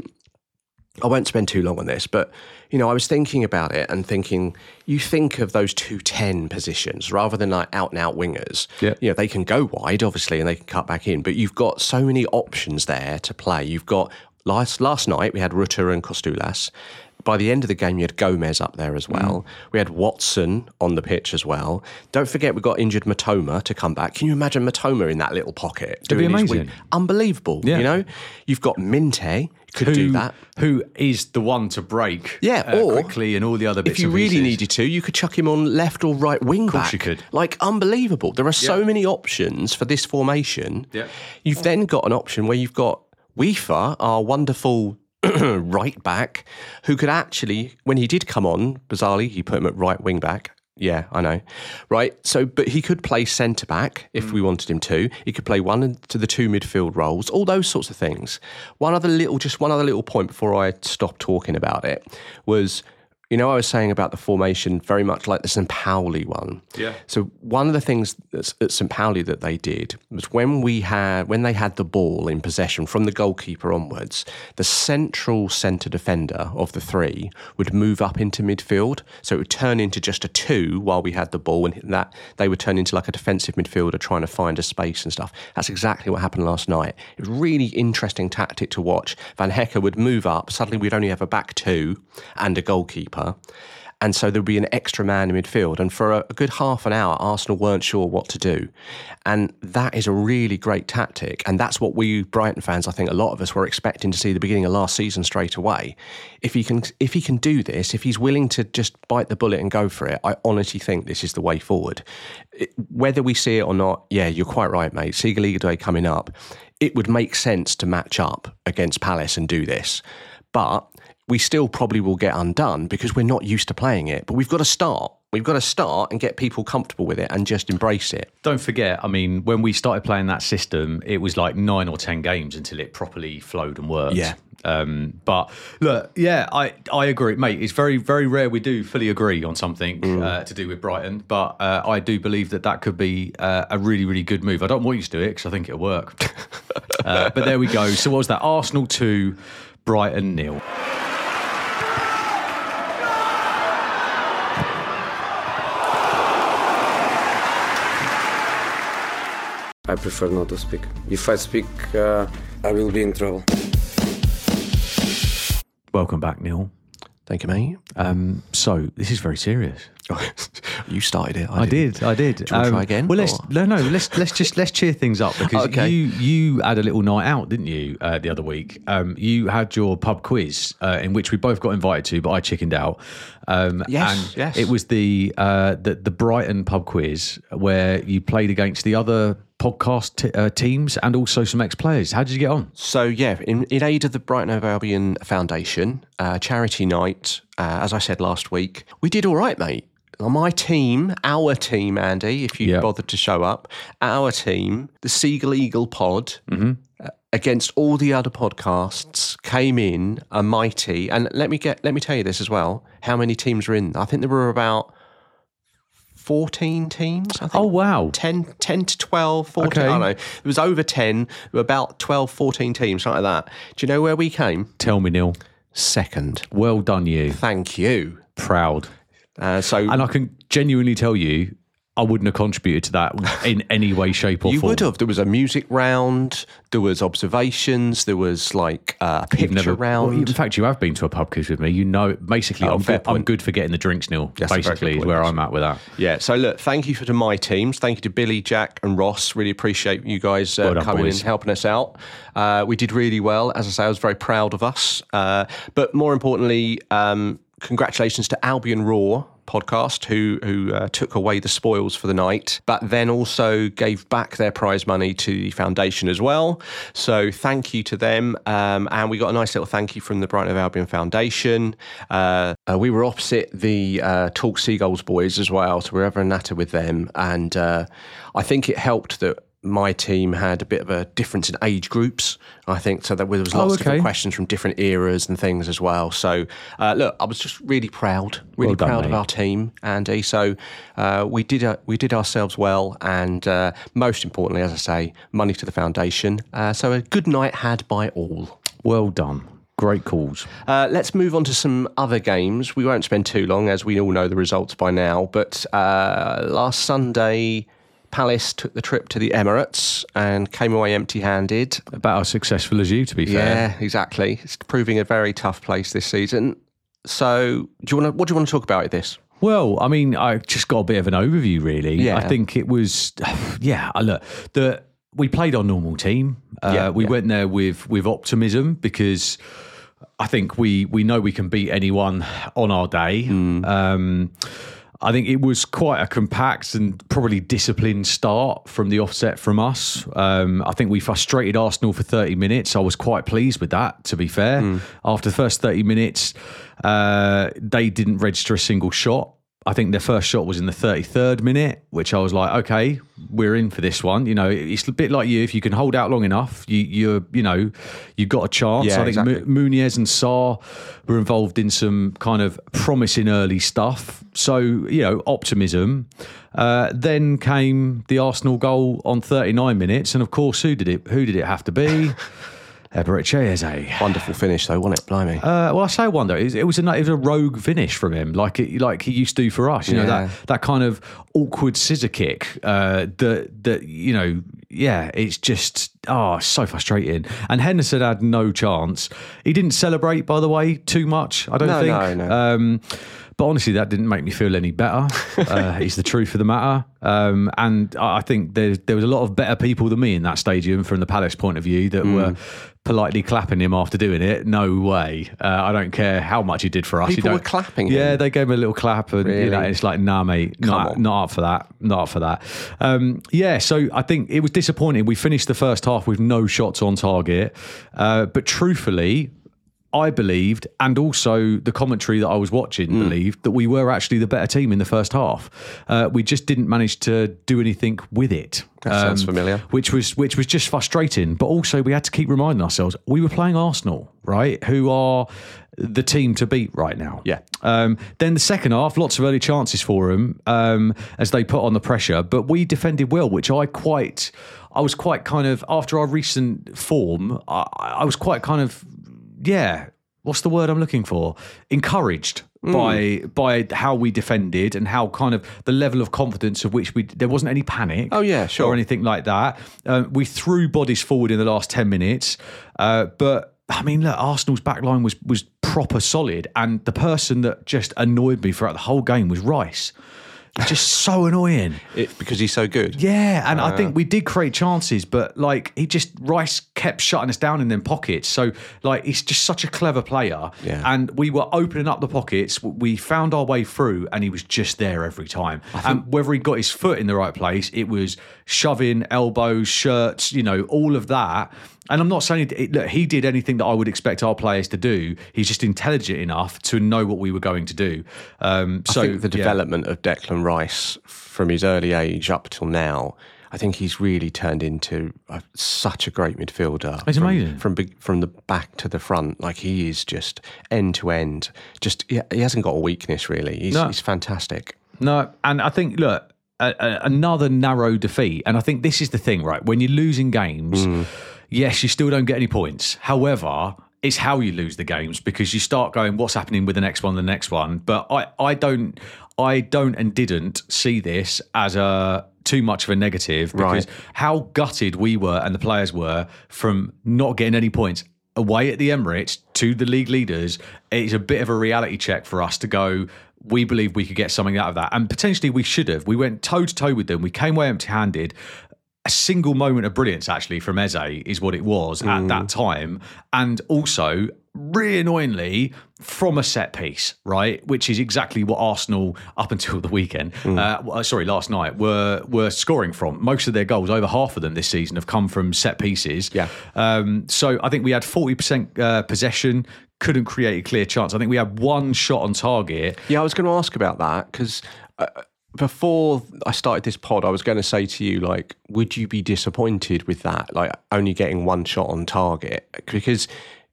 I won't spend too long on this, but, I was thinking about it and thinking, you think of those 2-10 positions rather than like out-and-out wingers. Yeah. They can go wide, obviously, and they can cut back in, but you've got so many options there to play. You've got, last night we had Rutter and Kostulas. By the end of the game, you had Gomez up there as well. We had Watson on the pitch as well. Don't forget, we got injured Matoma to come back. Can you imagine Matoma in that little pocket? It'd be amazing. Unbelievable, You've got Minte, could do that. Who is the one to break or quickly and all the other bits if you and really pieces. needed to, you could chuck him on left or right wing back. Of course you could. Like, unbelievable. There are so many options for this formation. Yeah. You've then got an option where you've got Weaver, our wonderful right back, who could actually, when he did come on, bizarrely, he put him at right wing back. Yeah, I know. Right. So, but he could play centre back if we wanted him to. He could play one to the 2 midfield roles, all those sorts of things. One other little point before I stop talking about it was, I was saying about the formation very much like the St. Pauli one. Yeah. So one of the things at St. Pauli that they did was when they had the ball in possession from the goalkeeper onwards, the central centre defender of the 3 would move up into midfield. So it would turn into just a 2 while we had the ball, and that they would turn into like a defensive midfielder trying to find a space and stuff. That's exactly what happened last night. It was a really interesting tactic to watch. Van Hecke would move up. Suddenly we'd only have a back 2 and a goalkeeper. And so there'd be an extra man in midfield. And for a good half an hour, Arsenal weren't sure what to do. And that is a really great tactic. And that's what we Brighton fans, I think a lot of us were expecting to see at the beginning of last season straight away. If he can do this, if he's willing to just bite the bullet and go for it, I honestly think this is the way forward. Whether we see it or not, yeah, you're quite right, mate. Seagull Eagle Day coming up, it would make sense to match up against Palace and do this. But we still probably will get undone because we're not used to playing it. But we've got to start. We've got to start and get people comfortable with it and just embrace it. Don't forget, I mean, when we started playing that system, it was like 9 or 10 games until it properly flowed and worked. Yeah. But look, yeah, I agree, mate. It's very, very rare we do fully agree on something to do with Brighton. But I do believe that could be a really, really good move. I don't want you to do it because I think it'll work. But there we go. So what was that? Arsenal 2, Brighton 0. I prefer not to speak. If I speak, I will be in trouble. Welcome back, Neil. Thank you, mate. So this is very serious. You started it. I did. Do you want to try again? Well, let's cheer things up because Okay. you had a little night out, didn't you, the other week? You had your pub quiz in which we both got invited to, but I chickened out. Yes. It was the Brighton pub quiz where you played against the other podcast teams and also some ex-players. How did you get on? So, yeah, in aid of the Brighton Hove Albion Foundation, charity night, as I said last week, we did all right, mate. My team, our team, Andy, if you bothered to show up, our team, the Seagull Eagle pod, against all the other podcasts, came in a mighty. And let me tell you this as well. How many teams were in? I think there were about 14 teams, I think. Oh, wow. 10 to 12, 14, Okay. I don't know. It was over 10, there were about 12, 14 teams, something like that. Do you know where we came? Tell me, Neil. Second. Well done, you. Thank you. Proud. So And I can genuinely tell you, I wouldn't have contributed to that in any way, shape, or you form. would have. There was a music round, there was observations, there was like a picture round. Well, in fact, you have been to a pub quiz with me. You know, basically, Oh, fair I'm point. good for getting the drinks, Neil. That's a very basically, good is point, where actually. I'm at with that. Yeah, so look, thank you to my teams. Thank you to Billy, Jack and Ross. Really appreciate you guys Well done, coming boys. in, helping us out. We did really well. As I say, I was very proud of us. But more importantly, congratulations to Albion Raw podcast who took away the spoils for the night, but then also gave back their prize money to the foundation as well. So thank you to them. And we got a nice little thank you from the Brighton Hove Albion Foundation. We were opposite the Talk Seagulls boys as well, so we were ever a natter with them. And I think it helped that my team had a bit of a difference in age groups, I think, so that there was lots of different questions from different eras and things as well. So, look, I was just really proud, Well done, proud of mate. our team, Andy. So we did ourselves well, and most importantly, as I say, money to the foundation. So a good night had by all. Well done. Great calls. Let's move on to some other games. We won't spend too long, as we all know the results by now. But last Sunday, Palace took the trip to the Emirates and came away empty-handed. About as successful as you, to be fair. Yeah, exactly. It's proving a very tough place this season. So, what do you want to talk about with this? Well, I mean, I just got a bit of an overview, really. Yeah. I think it was, we played our normal team. We went there with optimism because I think we know we can beat anyone on our day. I think it was quite a compact and probably disciplined start from the offset from us. I think we frustrated Arsenal for 30 minutes. I was quite pleased with that, to be fair. After the first 30 minutes, they didn't register a single shot. I think their first shot was in the 33rd minute, which I was like, okay, we're in for this one. You know, it's a bit like you. If you can hold out long enough, you've got a chance. Yeah, I think exactly. Muniz and Sarr were involved in some kind of promising early stuff. So, optimism. Then came the Arsenal goal on 39 minutes. And of course, who did it have to be? Eberechi. Wonderful finish, though, wasn't it? Blimey. Well, I say wonder. It was a rogue finish from him, like he used to for us. You know, that kind of awkward scissor kick. It's just so frustrating. And Henderson had no chance. He didn't celebrate, by the way, too much. I don't think. No. But honestly, that didn't make me feel any better. Is the truth of the matter. And I think there was a lot of better people than me in that stadium from the Palace point of view that were politely clapping him after doing it. No way. I don't care how much he did for us. People were clapping him? Yeah, they gave him a little clap. And Really? it's like, nah, mate, not up for that. Not up for that. So I think it was disappointing. We finished the first half with no shots on target. But truthfully, I believed, and also the commentary that I was watching believed, that we were actually the better team in the first half. We just didn't manage to do anything with it. That sounds familiar. Which was just frustrating. But also we had to keep reminding ourselves, we were playing Arsenal, right? Who are the team to beat right now. Yeah. Then the second half, lots of early chances for them as they put on the pressure. But we defended well, which I was quite kind of, after our recent form, I was quite kind of, what's the word I'm looking for? Encouraged by how we defended and how kind of the level of confidence of which there wasn't any panic. Oh, yeah, sure. Or anything like that. We threw bodies forward in the last 10 minutes. But I mean, look, Arsenal's backline was proper solid, and the person that just annoyed me throughout the whole game was Rice. He's just so annoying. Because he's so good. Yeah, and I think we did create chances, but like Rice kept shutting us down in them pockets. So like he's just such a clever player. Yeah. And we were opening up the pockets. We found our way through, and he was just there every time. And whether he got his foot in the right place, it was shoving, elbows, shirts, all of that. And I'm not saying look, he did anything that I would expect our players to do. He's just intelligent enough to know what we were going to do. I think the development of Declan Rice from his early age up till now, I think he's really turned into such a great midfielder. It's amazing. From the back to the front. Like he is just end to end. Just he hasn't got a weakness really. He's fantastic. No, and I think, look, another narrow defeat. And I think this is the thing, right? When you're losing games, yes, you still don't get any points. However, it's how you lose the games, because you start going, what's happening with the next one? But I don't and didn't see this as too much of a negative, because how gutted we were and the players were from not getting any points away at the Emirates to the league leaders. It's a bit of a reality check for us to go, we believe we could get something out of that. And potentially we should have. We went toe-to-toe with them. We came away empty-handed. A single moment of brilliance, actually, from Eze is what it was at that time. And also, really annoyingly, from a set piece, right? Which is exactly what Arsenal, up until the weekend, last night, were scoring from. Most of their goals, over half of them this season, have come from set pieces. Yeah. So I think we had 40% possession, couldn't create a clear chance. I think we had one shot on target. Yeah, I was going to ask about that, because before I started this pod, I was going to say to you, like, would you be disappointed with that? Like, only getting one shot on target? Because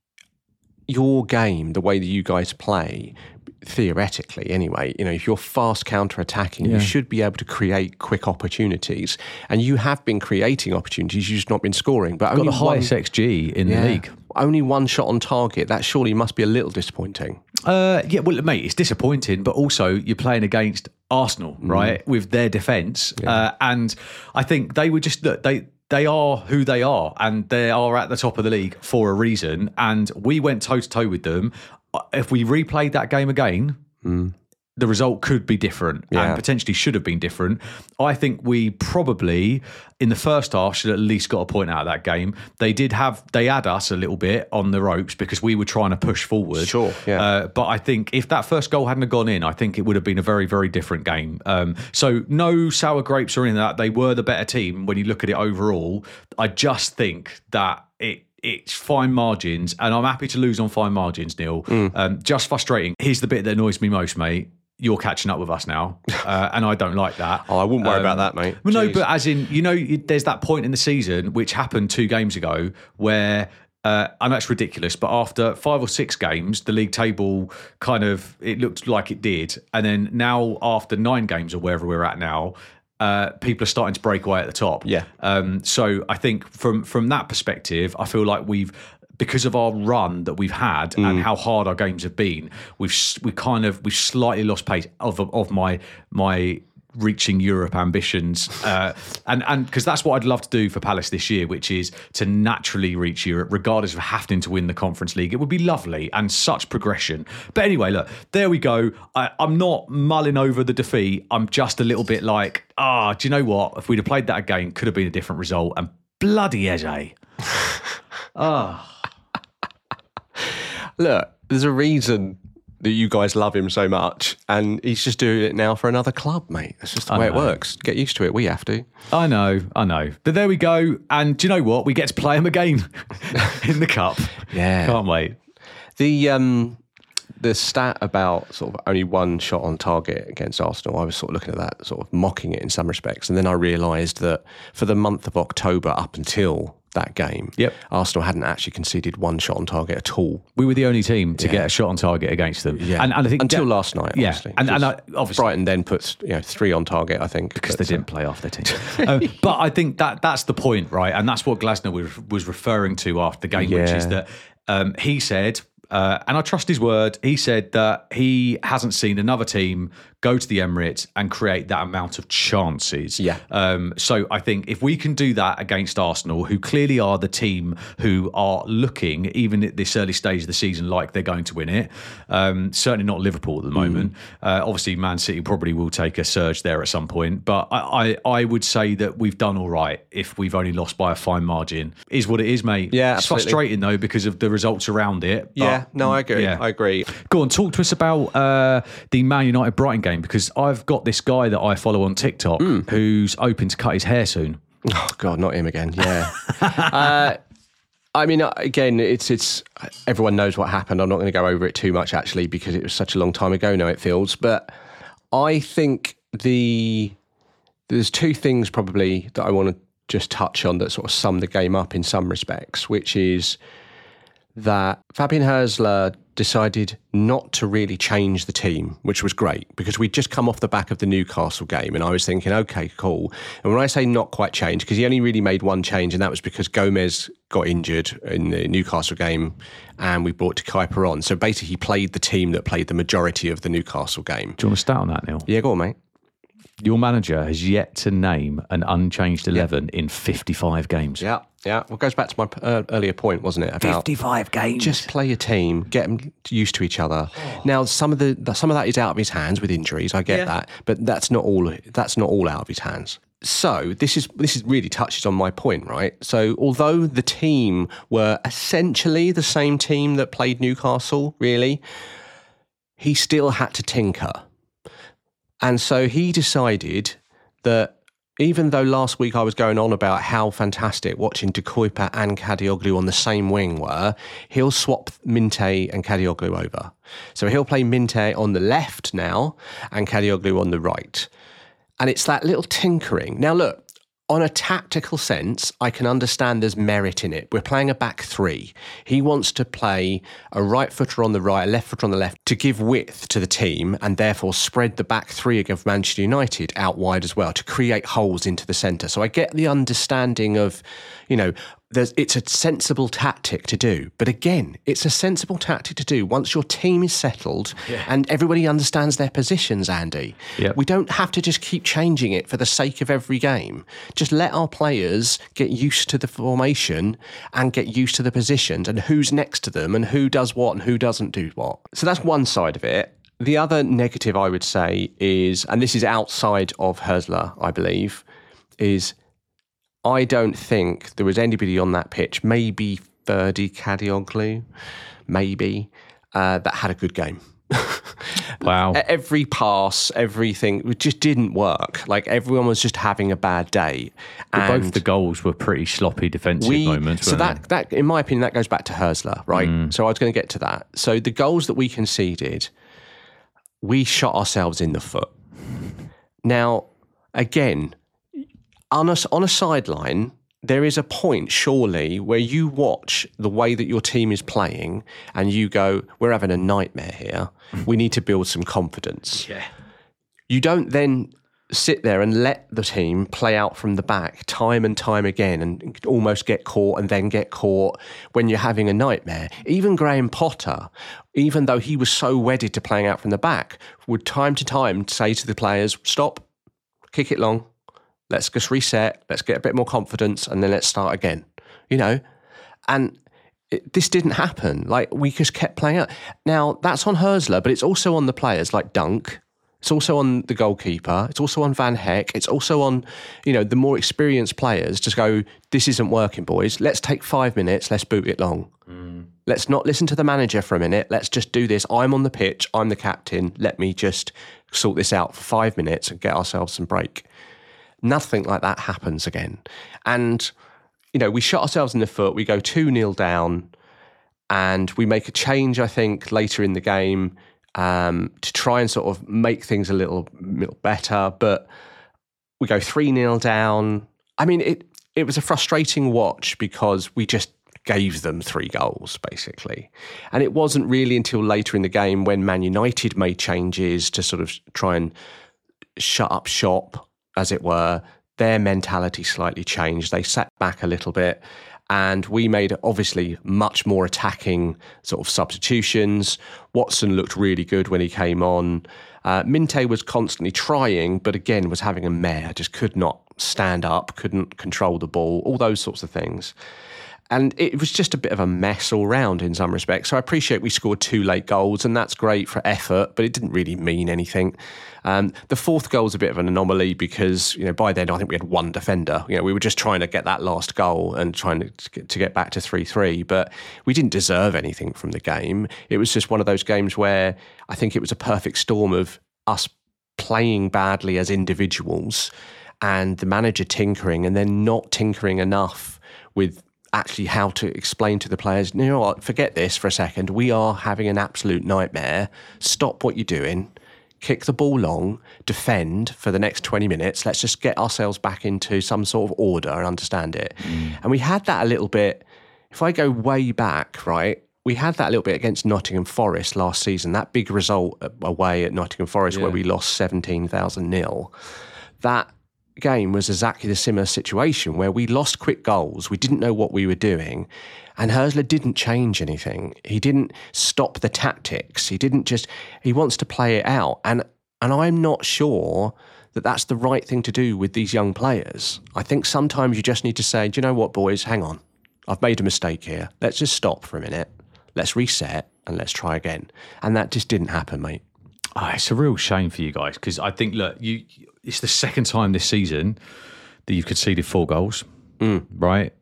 your game, the way that you guys play, theoretically anyway, if you're fast counter-attacking, you should be able to create quick opportunities. And you have been creating opportunities, you've just not been scoring. But got the highest XG in the league. Only one shot on target. That surely must be a little disappointing. Well, mate, it's disappointing, but also you're playing against Arsenal, right, with their defence. And I think they were just, look, they are who they are, and they are at the top of the league for a reason. And we went toe-to-toe with them. If we replayed that game again, the result could be different and potentially should have been different. I think we probably, in the first half, should at least got a point out of that game. They had us a little bit on the ropes because we were trying to push forward. Sure, yeah. But I think if that first goal hadn't have gone in, I think it would have been a very, very different game. So no sour grapes or anything like that. They were the better team when you look at it overall. I just think that it's fine margins, and I'm happy to lose on fine margins, Neil. Just frustrating. Here's the bit that annoys me most, mate. You're catching up with us now, and I don't like that. I wouldn't worry about that, mate. Well, no, but as in, there's that point in the season which happened 2 games ago where, I know it's ridiculous, but after 5 or 6 games, the league table it looked like it did. And then now after 9 games or wherever we're at now, people are starting to break away at the top. Yeah. So I think from that perspective, I feel like because of our run that we've had and how hard our games have been, we've slightly lost pace of my reaching Europe ambitions, and because that's what I'd love to do for Palace this year, which is to naturally reach Europe, regardless of having to win the Conference League. It would be lovely and such progression. But anyway, look, there we go. I'm not mulling over the defeat. I'm just a little bit like, do you know what? If we'd have played that again, could have been a different result. And bloody Eze. Look, there's a reason that you guys love him so much, and he's just doing it now for another club, mate. That's just the way it works. Get used to it. We have to. I know. But there we go. And do you know what? We get to play him again in the Cup. Yeah. Can't wait. The stat about sort of only one shot on target against Arsenal, I was sort of looking at that, sort of mocking it in some respects. And then I realised that for the month of October up until that game, Arsenal hadn't actually conceded one shot on target at all. We were the only team to get a shot on target against them. Yeah. And I think until last night, obviously. And obviously Brighton then puts 3 on target, I think. Because they didn't play off their team. But I think that's the point, right? And that's what Glasner was referring to after the game, which is that he said, and I trust his word. He said that he hasn't seen another team go to the Emirates and create that amount of chances. Yeah. So I think if we can do that against Arsenal, who clearly are the team who are looking, even at this early stage of the season, like they're going to win it, certainly not Liverpool at the moment. Obviously, Man City probably will take a surge there at some point. But I would say that we've done all right if we've only lost by a fine margin. Is what it is, mate. Yeah, it's absolutely. frustrating, though, because of the results around it. But, Yeah, no, I agree. yeah. I agree. Go on, talk to us about the Man United Brighton game, because I've got this guy that I follow on TikTok who's open to cut his hair soon. Oh God, not him again. Yeah. I mean, again, it's everyone knows what happened. I'm not going to go over it too much, actually, because it was such a long time ago now, it feels. But I think there's two things probably that I want to just touch on that sort of sum the game up in some respects, which is that Fabian Hürzeler decided not to really change the team, which was great because we'd just come off the back of the Newcastle game and I was thinking, okay, cool. And when I say not quite change, because he only really made one change and that was because Gomez got injured in the Newcastle game and we brought Kuiper on. So basically he played the team that played the majority of the Newcastle game. Do you want to start on that, Neil? Yeah, go on, mate. Your manager has yet to name an unchanged 11 in 55 games. Yeah. Well, it goes back to my earlier point, wasn't it? About 55 games. Just play a team, get them used to each other. Now, some of that is out of his hands with injuries. I get that, but that's not all. That's not all out of his hands. So this is really touches on my point, right? So although the team were essentially the same team that played Newcastle, really, he still had to tinker. And so he decided that even though last week I was going on about how fantastic watching De Kuiper and Kadioglu on the same wing were, he'll swap Minte and Kadioglu over. So he'll play Minte on the left now and Kadioglu on the right. And it's that little tinkering. Now look, on a tactical sense, I can understand there's merit in it. We're playing a back three. He wants to play a right footer on the right, a left footer on the left to give width to the team and therefore spread the back three against Manchester United out wide as well to create holes into the centre. So I get the understanding of, it's a sensible tactic to do. But again, it's a sensible tactic to do once your team is settled and everybody understands their positions, Andy. Yep. We don't have to just keep changing it for the sake of every game. Just let our players get used to the formation and get used to the positions and who's next to them and who does what and who doesn't do what. So that's one side of it. The other negative I would say is, and this is outside of Hürzeler, I believe, is I don't think there was anybody on that pitch, maybe Ferdy Kadioglu, maybe, that had a good game. Wow. Every pass, everything, it just didn't work. Like everyone was just having a bad day. And both the goals were pretty sloppy defensive moments. So weren't that, in my opinion, that goes back to Hürzeler, right? So I was going to get to that. So the goals that we conceded, we shot ourselves in the foot. Now, again, on a sideline, there is a point, surely, where you watch the way that your team is playing and you go, we're having a nightmare here. We need to build some confidence. Yeah. You don't then sit there and let the team play out from the back time and time again and almost get caught and then get caught when you're having a nightmare. Even Graham Potter, even though he was so wedded to playing out from the back, would time to time say to the players, stop, kick it long. Let's just reset, let's get a bit more confidence, and then let's start again, And this didn't happen. Like, we just kept playing out. Now, that's on Hürzeler, but it's also on the players like Dunk. It's also on the goalkeeper. It's also on Van Heck. It's also on, the more experienced players just go, this isn't working, boys. Let's take 5 minutes. Let's boot it long. Let's not listen to the manager for a minute. Let's just do this. I'm on the pitch. I'm the captain. Let me just sort this out for 5 minutes and get ourselves some break. Nothing like that happens again. And, we shot ourselves in the foot. We go 2-0 down and we make a change, I think, later in the game to try and sort of make things a little better. But we go 3-0 down. I mean, it was a frustrating watch because we just gave them 3 goals, basically. And it wasn't really until later in the game when Man United made changes to sort of try and shut up shop, as it were, their mentality slightly changed. They sat back a little bit And we made obviously much more attacking sort of substitutions. Watson looked really good when he came on. Minte was constantly trying, but again was having a mare, just could not stand up, couldn't control the ball, all those sorts of things. And it was just a bit of a mess all round in some respects. So I appreciate we scored 2 late goals, and that's great for effort, but it didn't really mean anything. The fourth goal is a bit of an anomaly because, by then I think we had 1 defender. We were just trying to get that last goal and trying to get back to 3-3, but we didn't deserve anything from the game. It was just one of those games where I think it was a perfect storm of us playing badly as individuals and the manager tinkering and then not tinkering enough with actually how to explain to the players, you know what, forget this for a second. We are having an absolute nightmare. Stop what you're doing. Kick the ball long, defend for the next 20 minutes. Let's just get ourselves back into some sort of order and understand it. And we had that a little bit, if I go way back, right, we had that a little bit against Nottingham Forest last season, that big result away at Nottingham Forest where we lost 17,000-0. That game was exactly the similar situation where we lost quick goals. We didn't know what we were doing. And Hösler didn't change anything. He didn't stop the tactics. He wants to play it out. And I'm not sure that that's the right thing to do with these young players. I think sometimes you just need to say, do you know what, boys, hang on. I've made a mistake here. Let's just stop for a minute. Let's reset and let's try again. And that just didn't happen, mate. Oh, it's a real shame for you guys because I think, look, it's the second time this season that you've conceded 4 goals, right?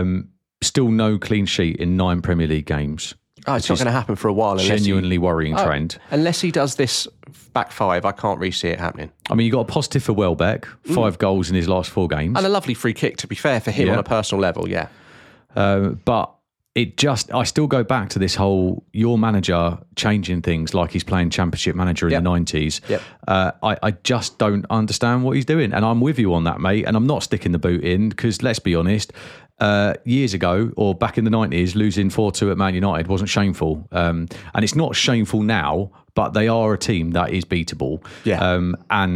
Still no clean sheet in 9 Premier League games. Oh, it's not going to happen for a while. Genuinely worrying trend. Unless he does this back 5, I can't really see it happening. I mean, you got a positive for Welbeck, 5 goals in his last 4 games. And a lovely free kick, to be fair, for him on a personal level, yeah. But I still go back to this whole, your manager changing things like he's playing Championship Manager in the 90s. Yep. I just don't understand what he's doing. And I'm with you on that, mate. And I'm not sticking the boot in because, let's be honest, years ago or back in the 90s, losing 4-2 at Man United wasn't shameful. And it's not shameful now, but they are a team that is beatable. Yeah.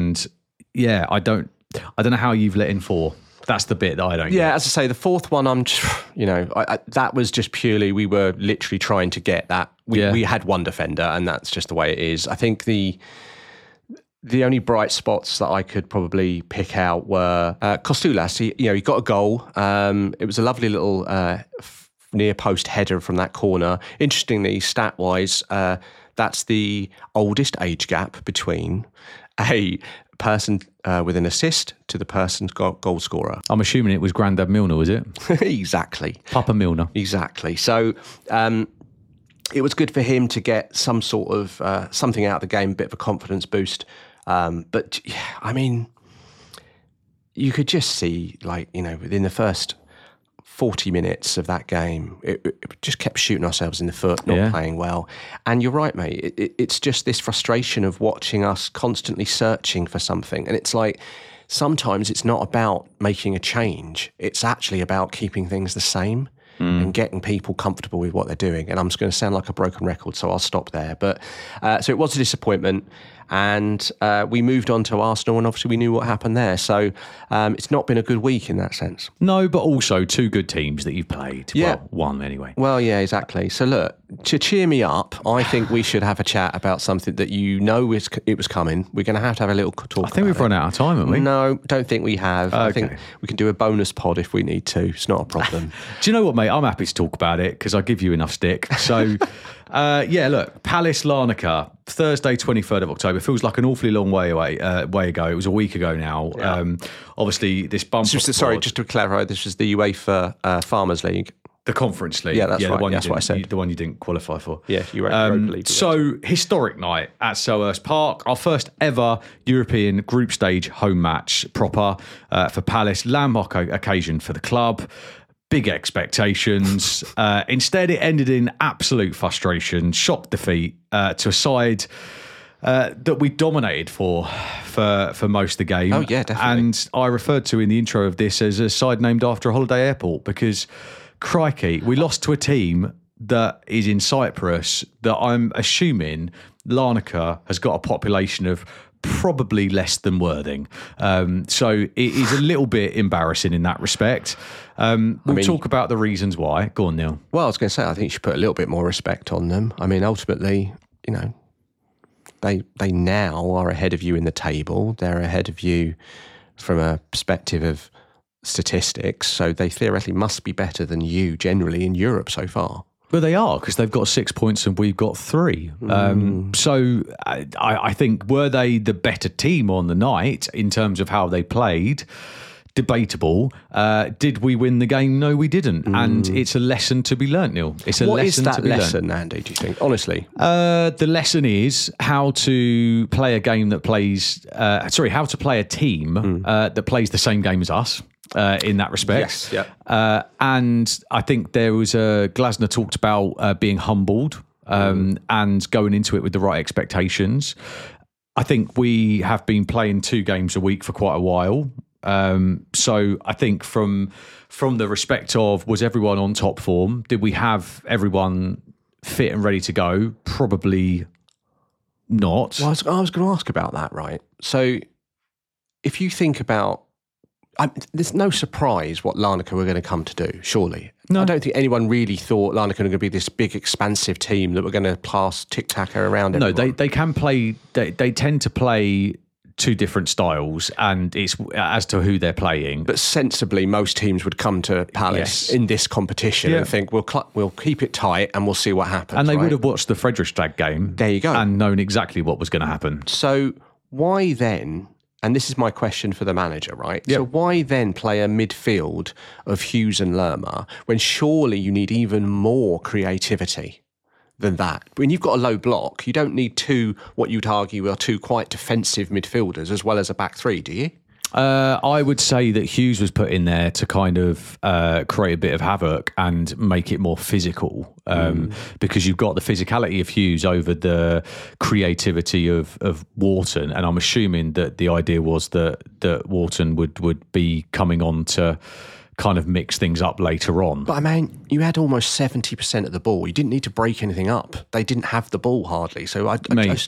I don't know how you've let in 4. That's the bit that I don't get. Yeah, as I say, the fourth one, that was just purely, we were literally trying to get that. We had 1 defender, and that's just the way it is. I think the only bright spots that I could probably pick out were Kostulas. He got a goal. It was a lovely little near post header from that corner. Interestingly, stat-wise, that's the oldest age gap between a person with an assist to the person's goal scorer. I'm assuming it was Grandad Milner, was it? Exactly. Papa Milner. Exactly. So it was good for him to get some sort of something out of the game, a bit of a confidence boost. But, I mean, you could just see, within the first 40 minutes of that game, it just kept shooting ourselves in the foot, not playing well. And you're right, mate. It's just this frustration of watching us constantly searching for something. And it's like, sometimes it's not about making a change. It's actually about keeping things the same and getting people comfortable with what they're doing. And I'm just going to sound like a broken record, so I'll stop there. But so it was a disappointment. And we moved on to Arsenal, and obviously we knew what happened there. So it's not been a good week in that sense. No, but also 2 good teams that you've played. Yeah. Well, 1 anyway. Well, yeah, exactly. So look, to cheer me up, I think we should have a chat about something that it was coming. We're going to have a little talk. I think we've run out of time, haven't we? No, don't think we have. Okay. I think we can do a bonus pod if we need to. It's not a problem. Do you know what, mate? I'm happy to talk about it because I give you enough stick. So, look, Palace Larnaca, Thursday, 23rd of October. Feels like an awfully long way ago. It was a week ago now. Yeah. Obviously, this bump. Just to clarify, this was the UEFA Farmers League. The Conference League. Yeah, that's right. That's what I said. The one you didn't qualify for. Yeah, you Europa League. So, historic night at Selhurst Park. Our first ever European group stage home match proper for Palace. Landmark occasion for the club. Big expectations. Instead, it ended in absolute frustration, shock defeat to a side that we dominated for most of the game. Oh, yeah, definitely. And I referred to in the intro of this as a side named after a holiday airport because, crikey, we lost to a team that is in Cyprus that I'm assuming Larnaca has got a population of probably less than Worthing. So it is a little bit embarrassing in that respect. We'll talk about the reasons why. Go on, Neil. Well, I was going to say, I think you should put a little bit more respect on them. I mean, ultimately, you know, they now are ahead of you in the table. They're ahead of you from a perspective of statistics. So they theoretically must be better than you generally in Europe so far. Well, they are, because they've got 6 points and we've got 3. So I think, were they the better team on the night in terms of how they played? Debatable. Did we win the game? No, we didn't. And it's a lesson to be learnt, Neil. It's a lesson to be learnt. What is that lesson, Andy, do you think? Honestly. The lesson is how to play a game that plays... how to play a team that plays the same game as us. In that respect. Yes, yeah. And I think there was Glasner talked about being humbled and going into it with the right expectations. I think we have been playing 2 games a week for quite a while. So I think from the respect of, was everyone on top form? Did we have everyone fit and ready to go? Probably not. Well, I was going to ask about that, right? So if you think about, there's no surprise what Larnaca were going to come to do, surely. No. I don't think anyone really thought Larnaca were going to be this big, expansive team that were going to pass tic-tac around everyone. No, they can play, they tend to play 2 different styles, and it's as to who they're playing. But sensibly, most teams would come to Palace in this competition and think, we'll keep it tight and we'll see what happens. And they would have watched the Fredrikstad game. There you go. And known exactly what was going to happen. So why then... And this is my question for the manager, right? Yep. So why then play a midfield of Hughes and Lerma when surely you need even more creativity than that? When you've got a low block, you don't need 2, what you'd argue are 2 quite defensive midfielders as well as a back 3, do you? I would say that Hughes was put in there to kind of create a bit of havoc and make it more physical, because you've got the physicality of Hughes over the creativity of Wharton, and I'm assuming that the idea was that Wharton would be coming on to kind of mix things up later on. But I mean, you had almost 70% of the ball. You didn't need to break anything up. They didn't have the ball hardly. So I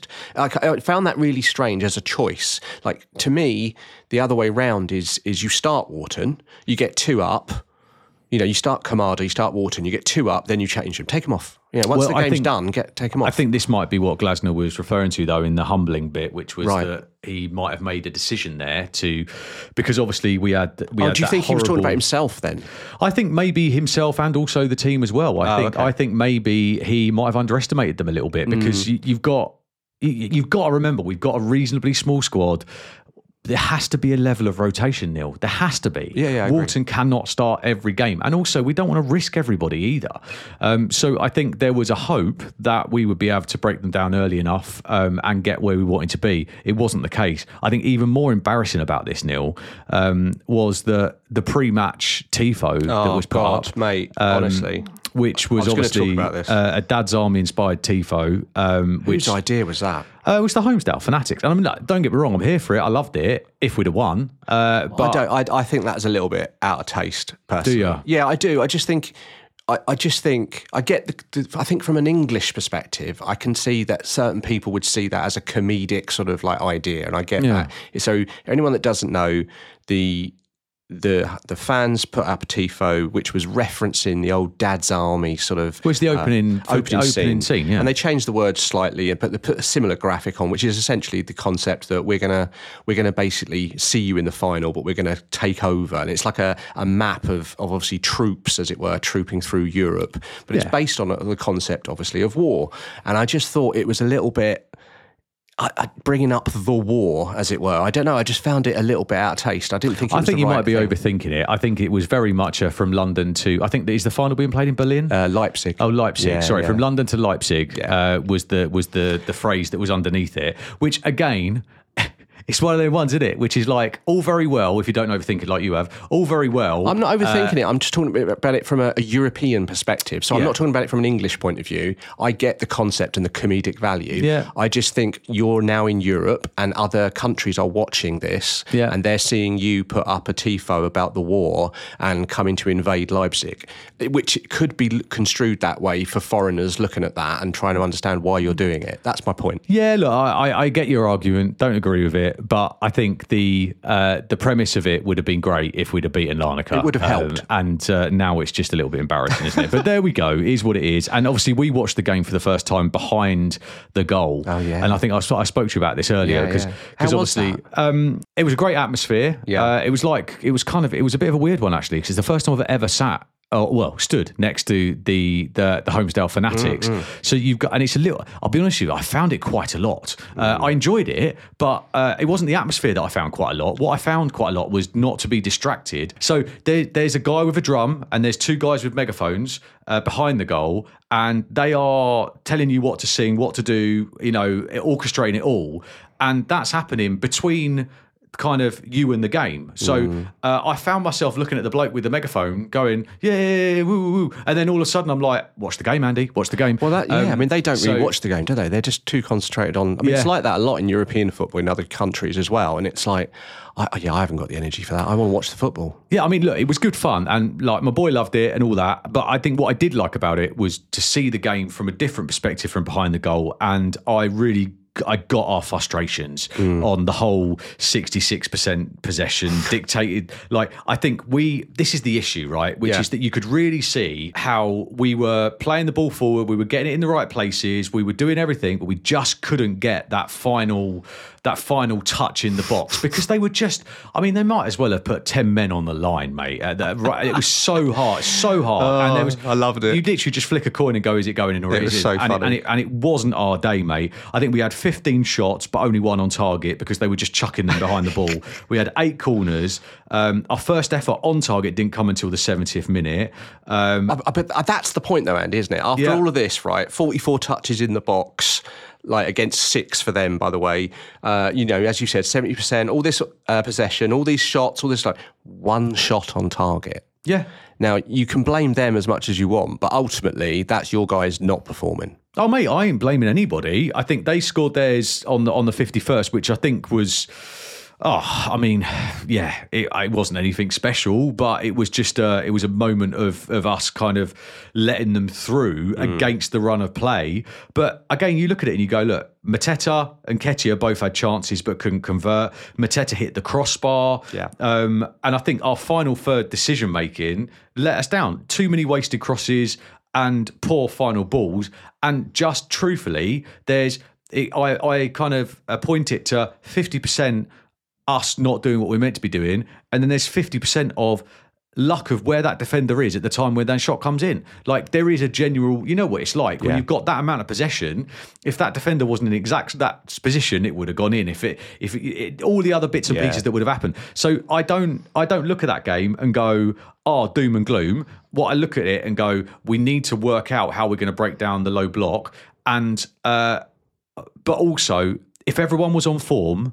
found that really strange as a choice. Like, to me, the other way round is you start Wharton, you get 2 up. You know, you start Kamada, you start Wharton, you get 2 up, then you change them. Take them off. You know, once the game's done, take them off. I think this might be what Glasner was referring to, though, in the humbling bit, which was that he might have made a decision there because obviously we had do you think he was talking about himself then? I think maybe himself and also the team as well. I think maybe he might have underestimated them a little bit, because you've got to remember, we've got a reasonably small squad. There has to be a level of rotation, Neil. There has to be. Yeah, Wharton cannot start every game. And also, we don't want to risk everybody either. So I think there was a hope that we would be able to break them down early enough and get where we wanted to be. It wasn't the case. I think even more embarrassing about this, Neil, was the pre-match tifo that was put up. Mate, honestly. Which was obviously a Dad's Army inspired tifo. Whose idea was that? It was the Homesdale Fanatics. And I mean, don't get me wrong, I'm here for it. I loved it if we'd have won. But I think that's a little bit out of taste, personally. Do you? Yeah, I do. I just think I get I think from an English perspective, I can see that certain people would see that as a comedic sort of like idea, and I get that. So anyone that doesn't know, the fans put up a tifo which was referencing the old Dad's Army sort of... Well, it's the opening scene, yeah. And they changed the words slightly, but they put a similar graphic on, which is essentially the concept that we're gonna basically see you in the final, but we're gonna take over. And it's like a map of obviously troops, as it were, trooping through Europe. But it's based on the concept, obviously, of war. And I just thought it was a little bit... bringing up the war, as it were. I don't know. I just found it a little bit out of taste. I didn't think it was you might be thing. Overthinking it. I think it was very much from London to... I think, is the final being played in Berlin? Leipzig. Oh, Leipzig. Yeah, sorry, from London to Leipzig was the phrase that was underneath it, which, again... It's one of them ones, isn't it? Which is like, all very well, if you don't overthink it like you have, all very well. I'm not overthinking it. I'm just talking about it from a European perspective. So I'm not talking about it from an English point of view. I get the concept and the comedic value. Yeah. I just think you're now in Europe and other countries are watching this and they're seeing you put up a tifo about the war and coming to invade Leipzig, which could be construed that way for foreigners looking at that and trying to understand why you're doing it. That's my point. Yeah, look, I get your argument. Don't agree with it, but I think the premise of it would have been great if we'd have beaten Larnaca. It would have helped. And now it's just a little bit embarrassing, isn't it? But there we go. It is what it is. And obviously, we watched the game for the first time behind the goal. Oh yeah. And I think I spoke to you about this earlier because obviously it was a great atmosphere. Yeah. It was a bit of a weird one actually because it's the first time I've ever stood next to the Holmesdale Fanatics. So you've got, and it's a little, I'll be honest with you, I found it quite a lot. I enjoyed it, but it wasn't the atmosphere that I found quite a lot. What I found quite a lot was not to be distracted. So there's a guy with a drum and there's two guys with megaphones behind the goal, and they are telling you what to sing, what to do, orchestrating it all. And that's happening between kind of you and the game. So I found myself looking at the bloke with the megaphone going, yeah, woo, woo. And then all of a sudden I'm like, watch the game, Andy, watch the game. Well, they don't really watch the game, do they? They're just too concentrated on, it's like that a lot in European football in other countries as well. And it's like, I haven't got the energy for that. I want to watch the football. Yeah, I mean, look, it was good fun. And like my boy loved it and all that. But I think what I did like about it was to see the game from a different perspective from behind the goal. And I got our frustrations on the whole 66% possession dictated. Like, I think this is the issue, right? Which is that you could really see how we were playing the ball forward. We were getting it in the right places. We were doing everything, but we just couldn't get that final touch in the box because they were just, they might as well have put 10 men on the line, mate. It was so hard, and I loved it. You literally just flick a coin and go, is it going in or it is was it? So funny. And it wasn't our day, mate. I think we had 15 shots, but only one on target because they were just chucking them behind the ball. We had 8 corners. Our first effort on target didn't come until the 70th minute. But that's the point though, Andy, isn't it? After all of this, right, 44 touches in the box, like against 6 for them, by the way. As you said, 70%, all this possession, all these shots, all this, like, one shot on target. Yeah. Now, you can blame them as much as you want, but ultimately, that's your guys not performing. Oh, mate, I ain't blaming anybody. I think they scored theirs on the 51st, which I think was... it wasn't anything special, but it was just it was a moment of us kind of letting them through against the run of play. But again, you look at it and you go, look, Mateta and Ketia both had chances but couldn't convert. Mateta hit the crossbar. Yeah. And I think our final third decision making let us down. Too many wasted crosses and poor final balls. And just truthfully, I kind of point it to 50% us not doing what we're meant to be doing, and then there's 50% of luck of where that defender is at the time when that shot comes in. Like, there is a general, you know what it's like when you've got that amount of possession. If that defender wasn't in exact that position, it would have gone in. If all the other bits and pieces that would have happened. So I don't look at that game and go, doom and gloom. What I look at it and go, we need to work out how we're going to break down the low block, and but also if everyone was on form,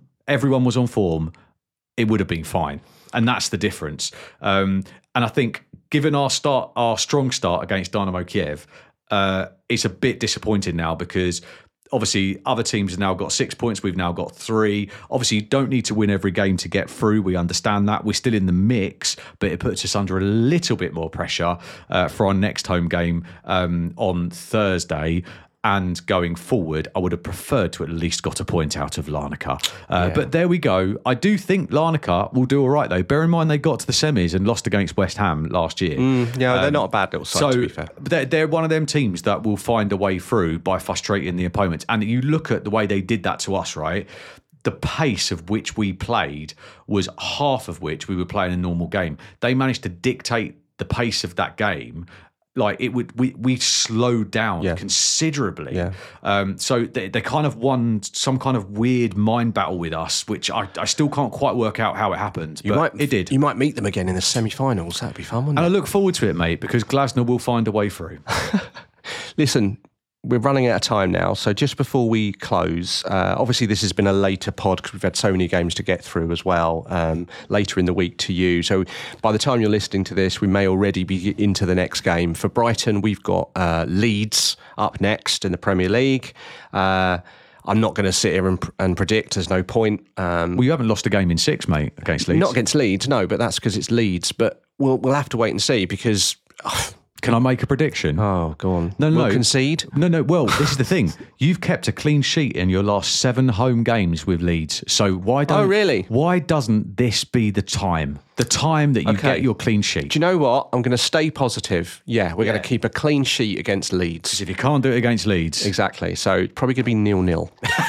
it would have been fine. And that's the difference. And I think given our strong start against Dynamo Kiev, it's a bit disappointing now because obviously other teams have now got 6 points. We've now got 3. Obviously, you don't need to win every game to get through. We understand that. We're still in the mix, but it puts us under a little bit more pressure for our next home game on Thursday. And going forward, I would have preferred to at least got a point out of Larnaca. But there we go. I do think Larnaca will do all right, though. Bear in mind they got to the semis and lost against West Ham last year. They're not a bad little side, to be fair. They're one of them teams that will find a way through by frustrating the opponents. And you look at the way they did that to us, right? The pace of which we played was half of which we were playing a normal game. They managed to dictate the pace of that game. Like we slowed down considerably. Yeah. So they kind of won some kind of weird mind battle with us, which I still can't quite work out how it happened. It did. You might meet them again in the semi-finals. That'd be fun, wouldn't it? And I look forward to it, mate, because Glasner will find a way through. Listen, we're running out of time now. So just before we close, obviously this has been a later pod because we've had so many games to get through as well, later in the week to you. So by the time you're listening to this, we may already be into the next game. For Brighton, we've got Leeds up next in the Premier League. I'm not going to sit here and predict. There's no point. Well, you haven't lost a game in 6, mate, against Leeds. Not against Leeds, no, but that's because it's Leeds. But we'll have to wait and see because... Can I make a prediction? Oh, go on. No. We'll concede? No. Well, this is the thing. You've kept a clean sheet in your last 7 home games with Leeds. So why don't... Oh, really? Why doesn't this be the time? The time that you get your clean sheet? Do you know what? I'm going to stay positive. Yeah, we're going to keep a clean sheet against Leeds. Because if you can't do it against Leeds... Exactly. So it's probably going to be 0-0.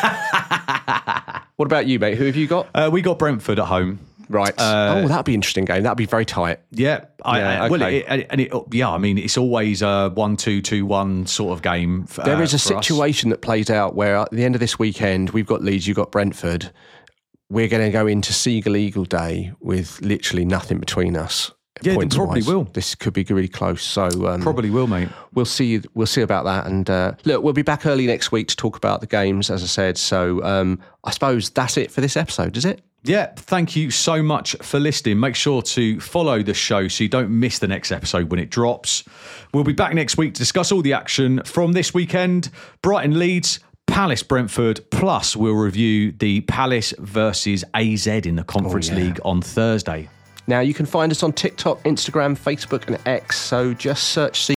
What about you, mate? Who have you got? We got Brentford at home. Right. That'd be an interesting game. That'd be very tight. Yeah. Okay. I mean, it's always a 1-2, 2-1 sort of game. There is a situation that plays out where at the end of this weekend, we've got Leeds, you've got Brentford. We're going to go into Seagull Eagle Day with literally nothing between us. Yeah, it probably will. This could be really close. So probably will, mate. We'll see about that. And look, we'll be back early next week to talk about the games, as I said. So I suppose that's it for this episode, is it? Yeah, thank you so much for listening. Make sure to follow the show so you don't miss the next episode when it drops. We'll be back next week to discuss all the action from this weekend. Brighton Leeds, Palace Brentford, plus we'll review the Palace versus AZ in the Conference League on Thursday. Now, you can find us on TikTok, Instagram, Facebook and X, so just search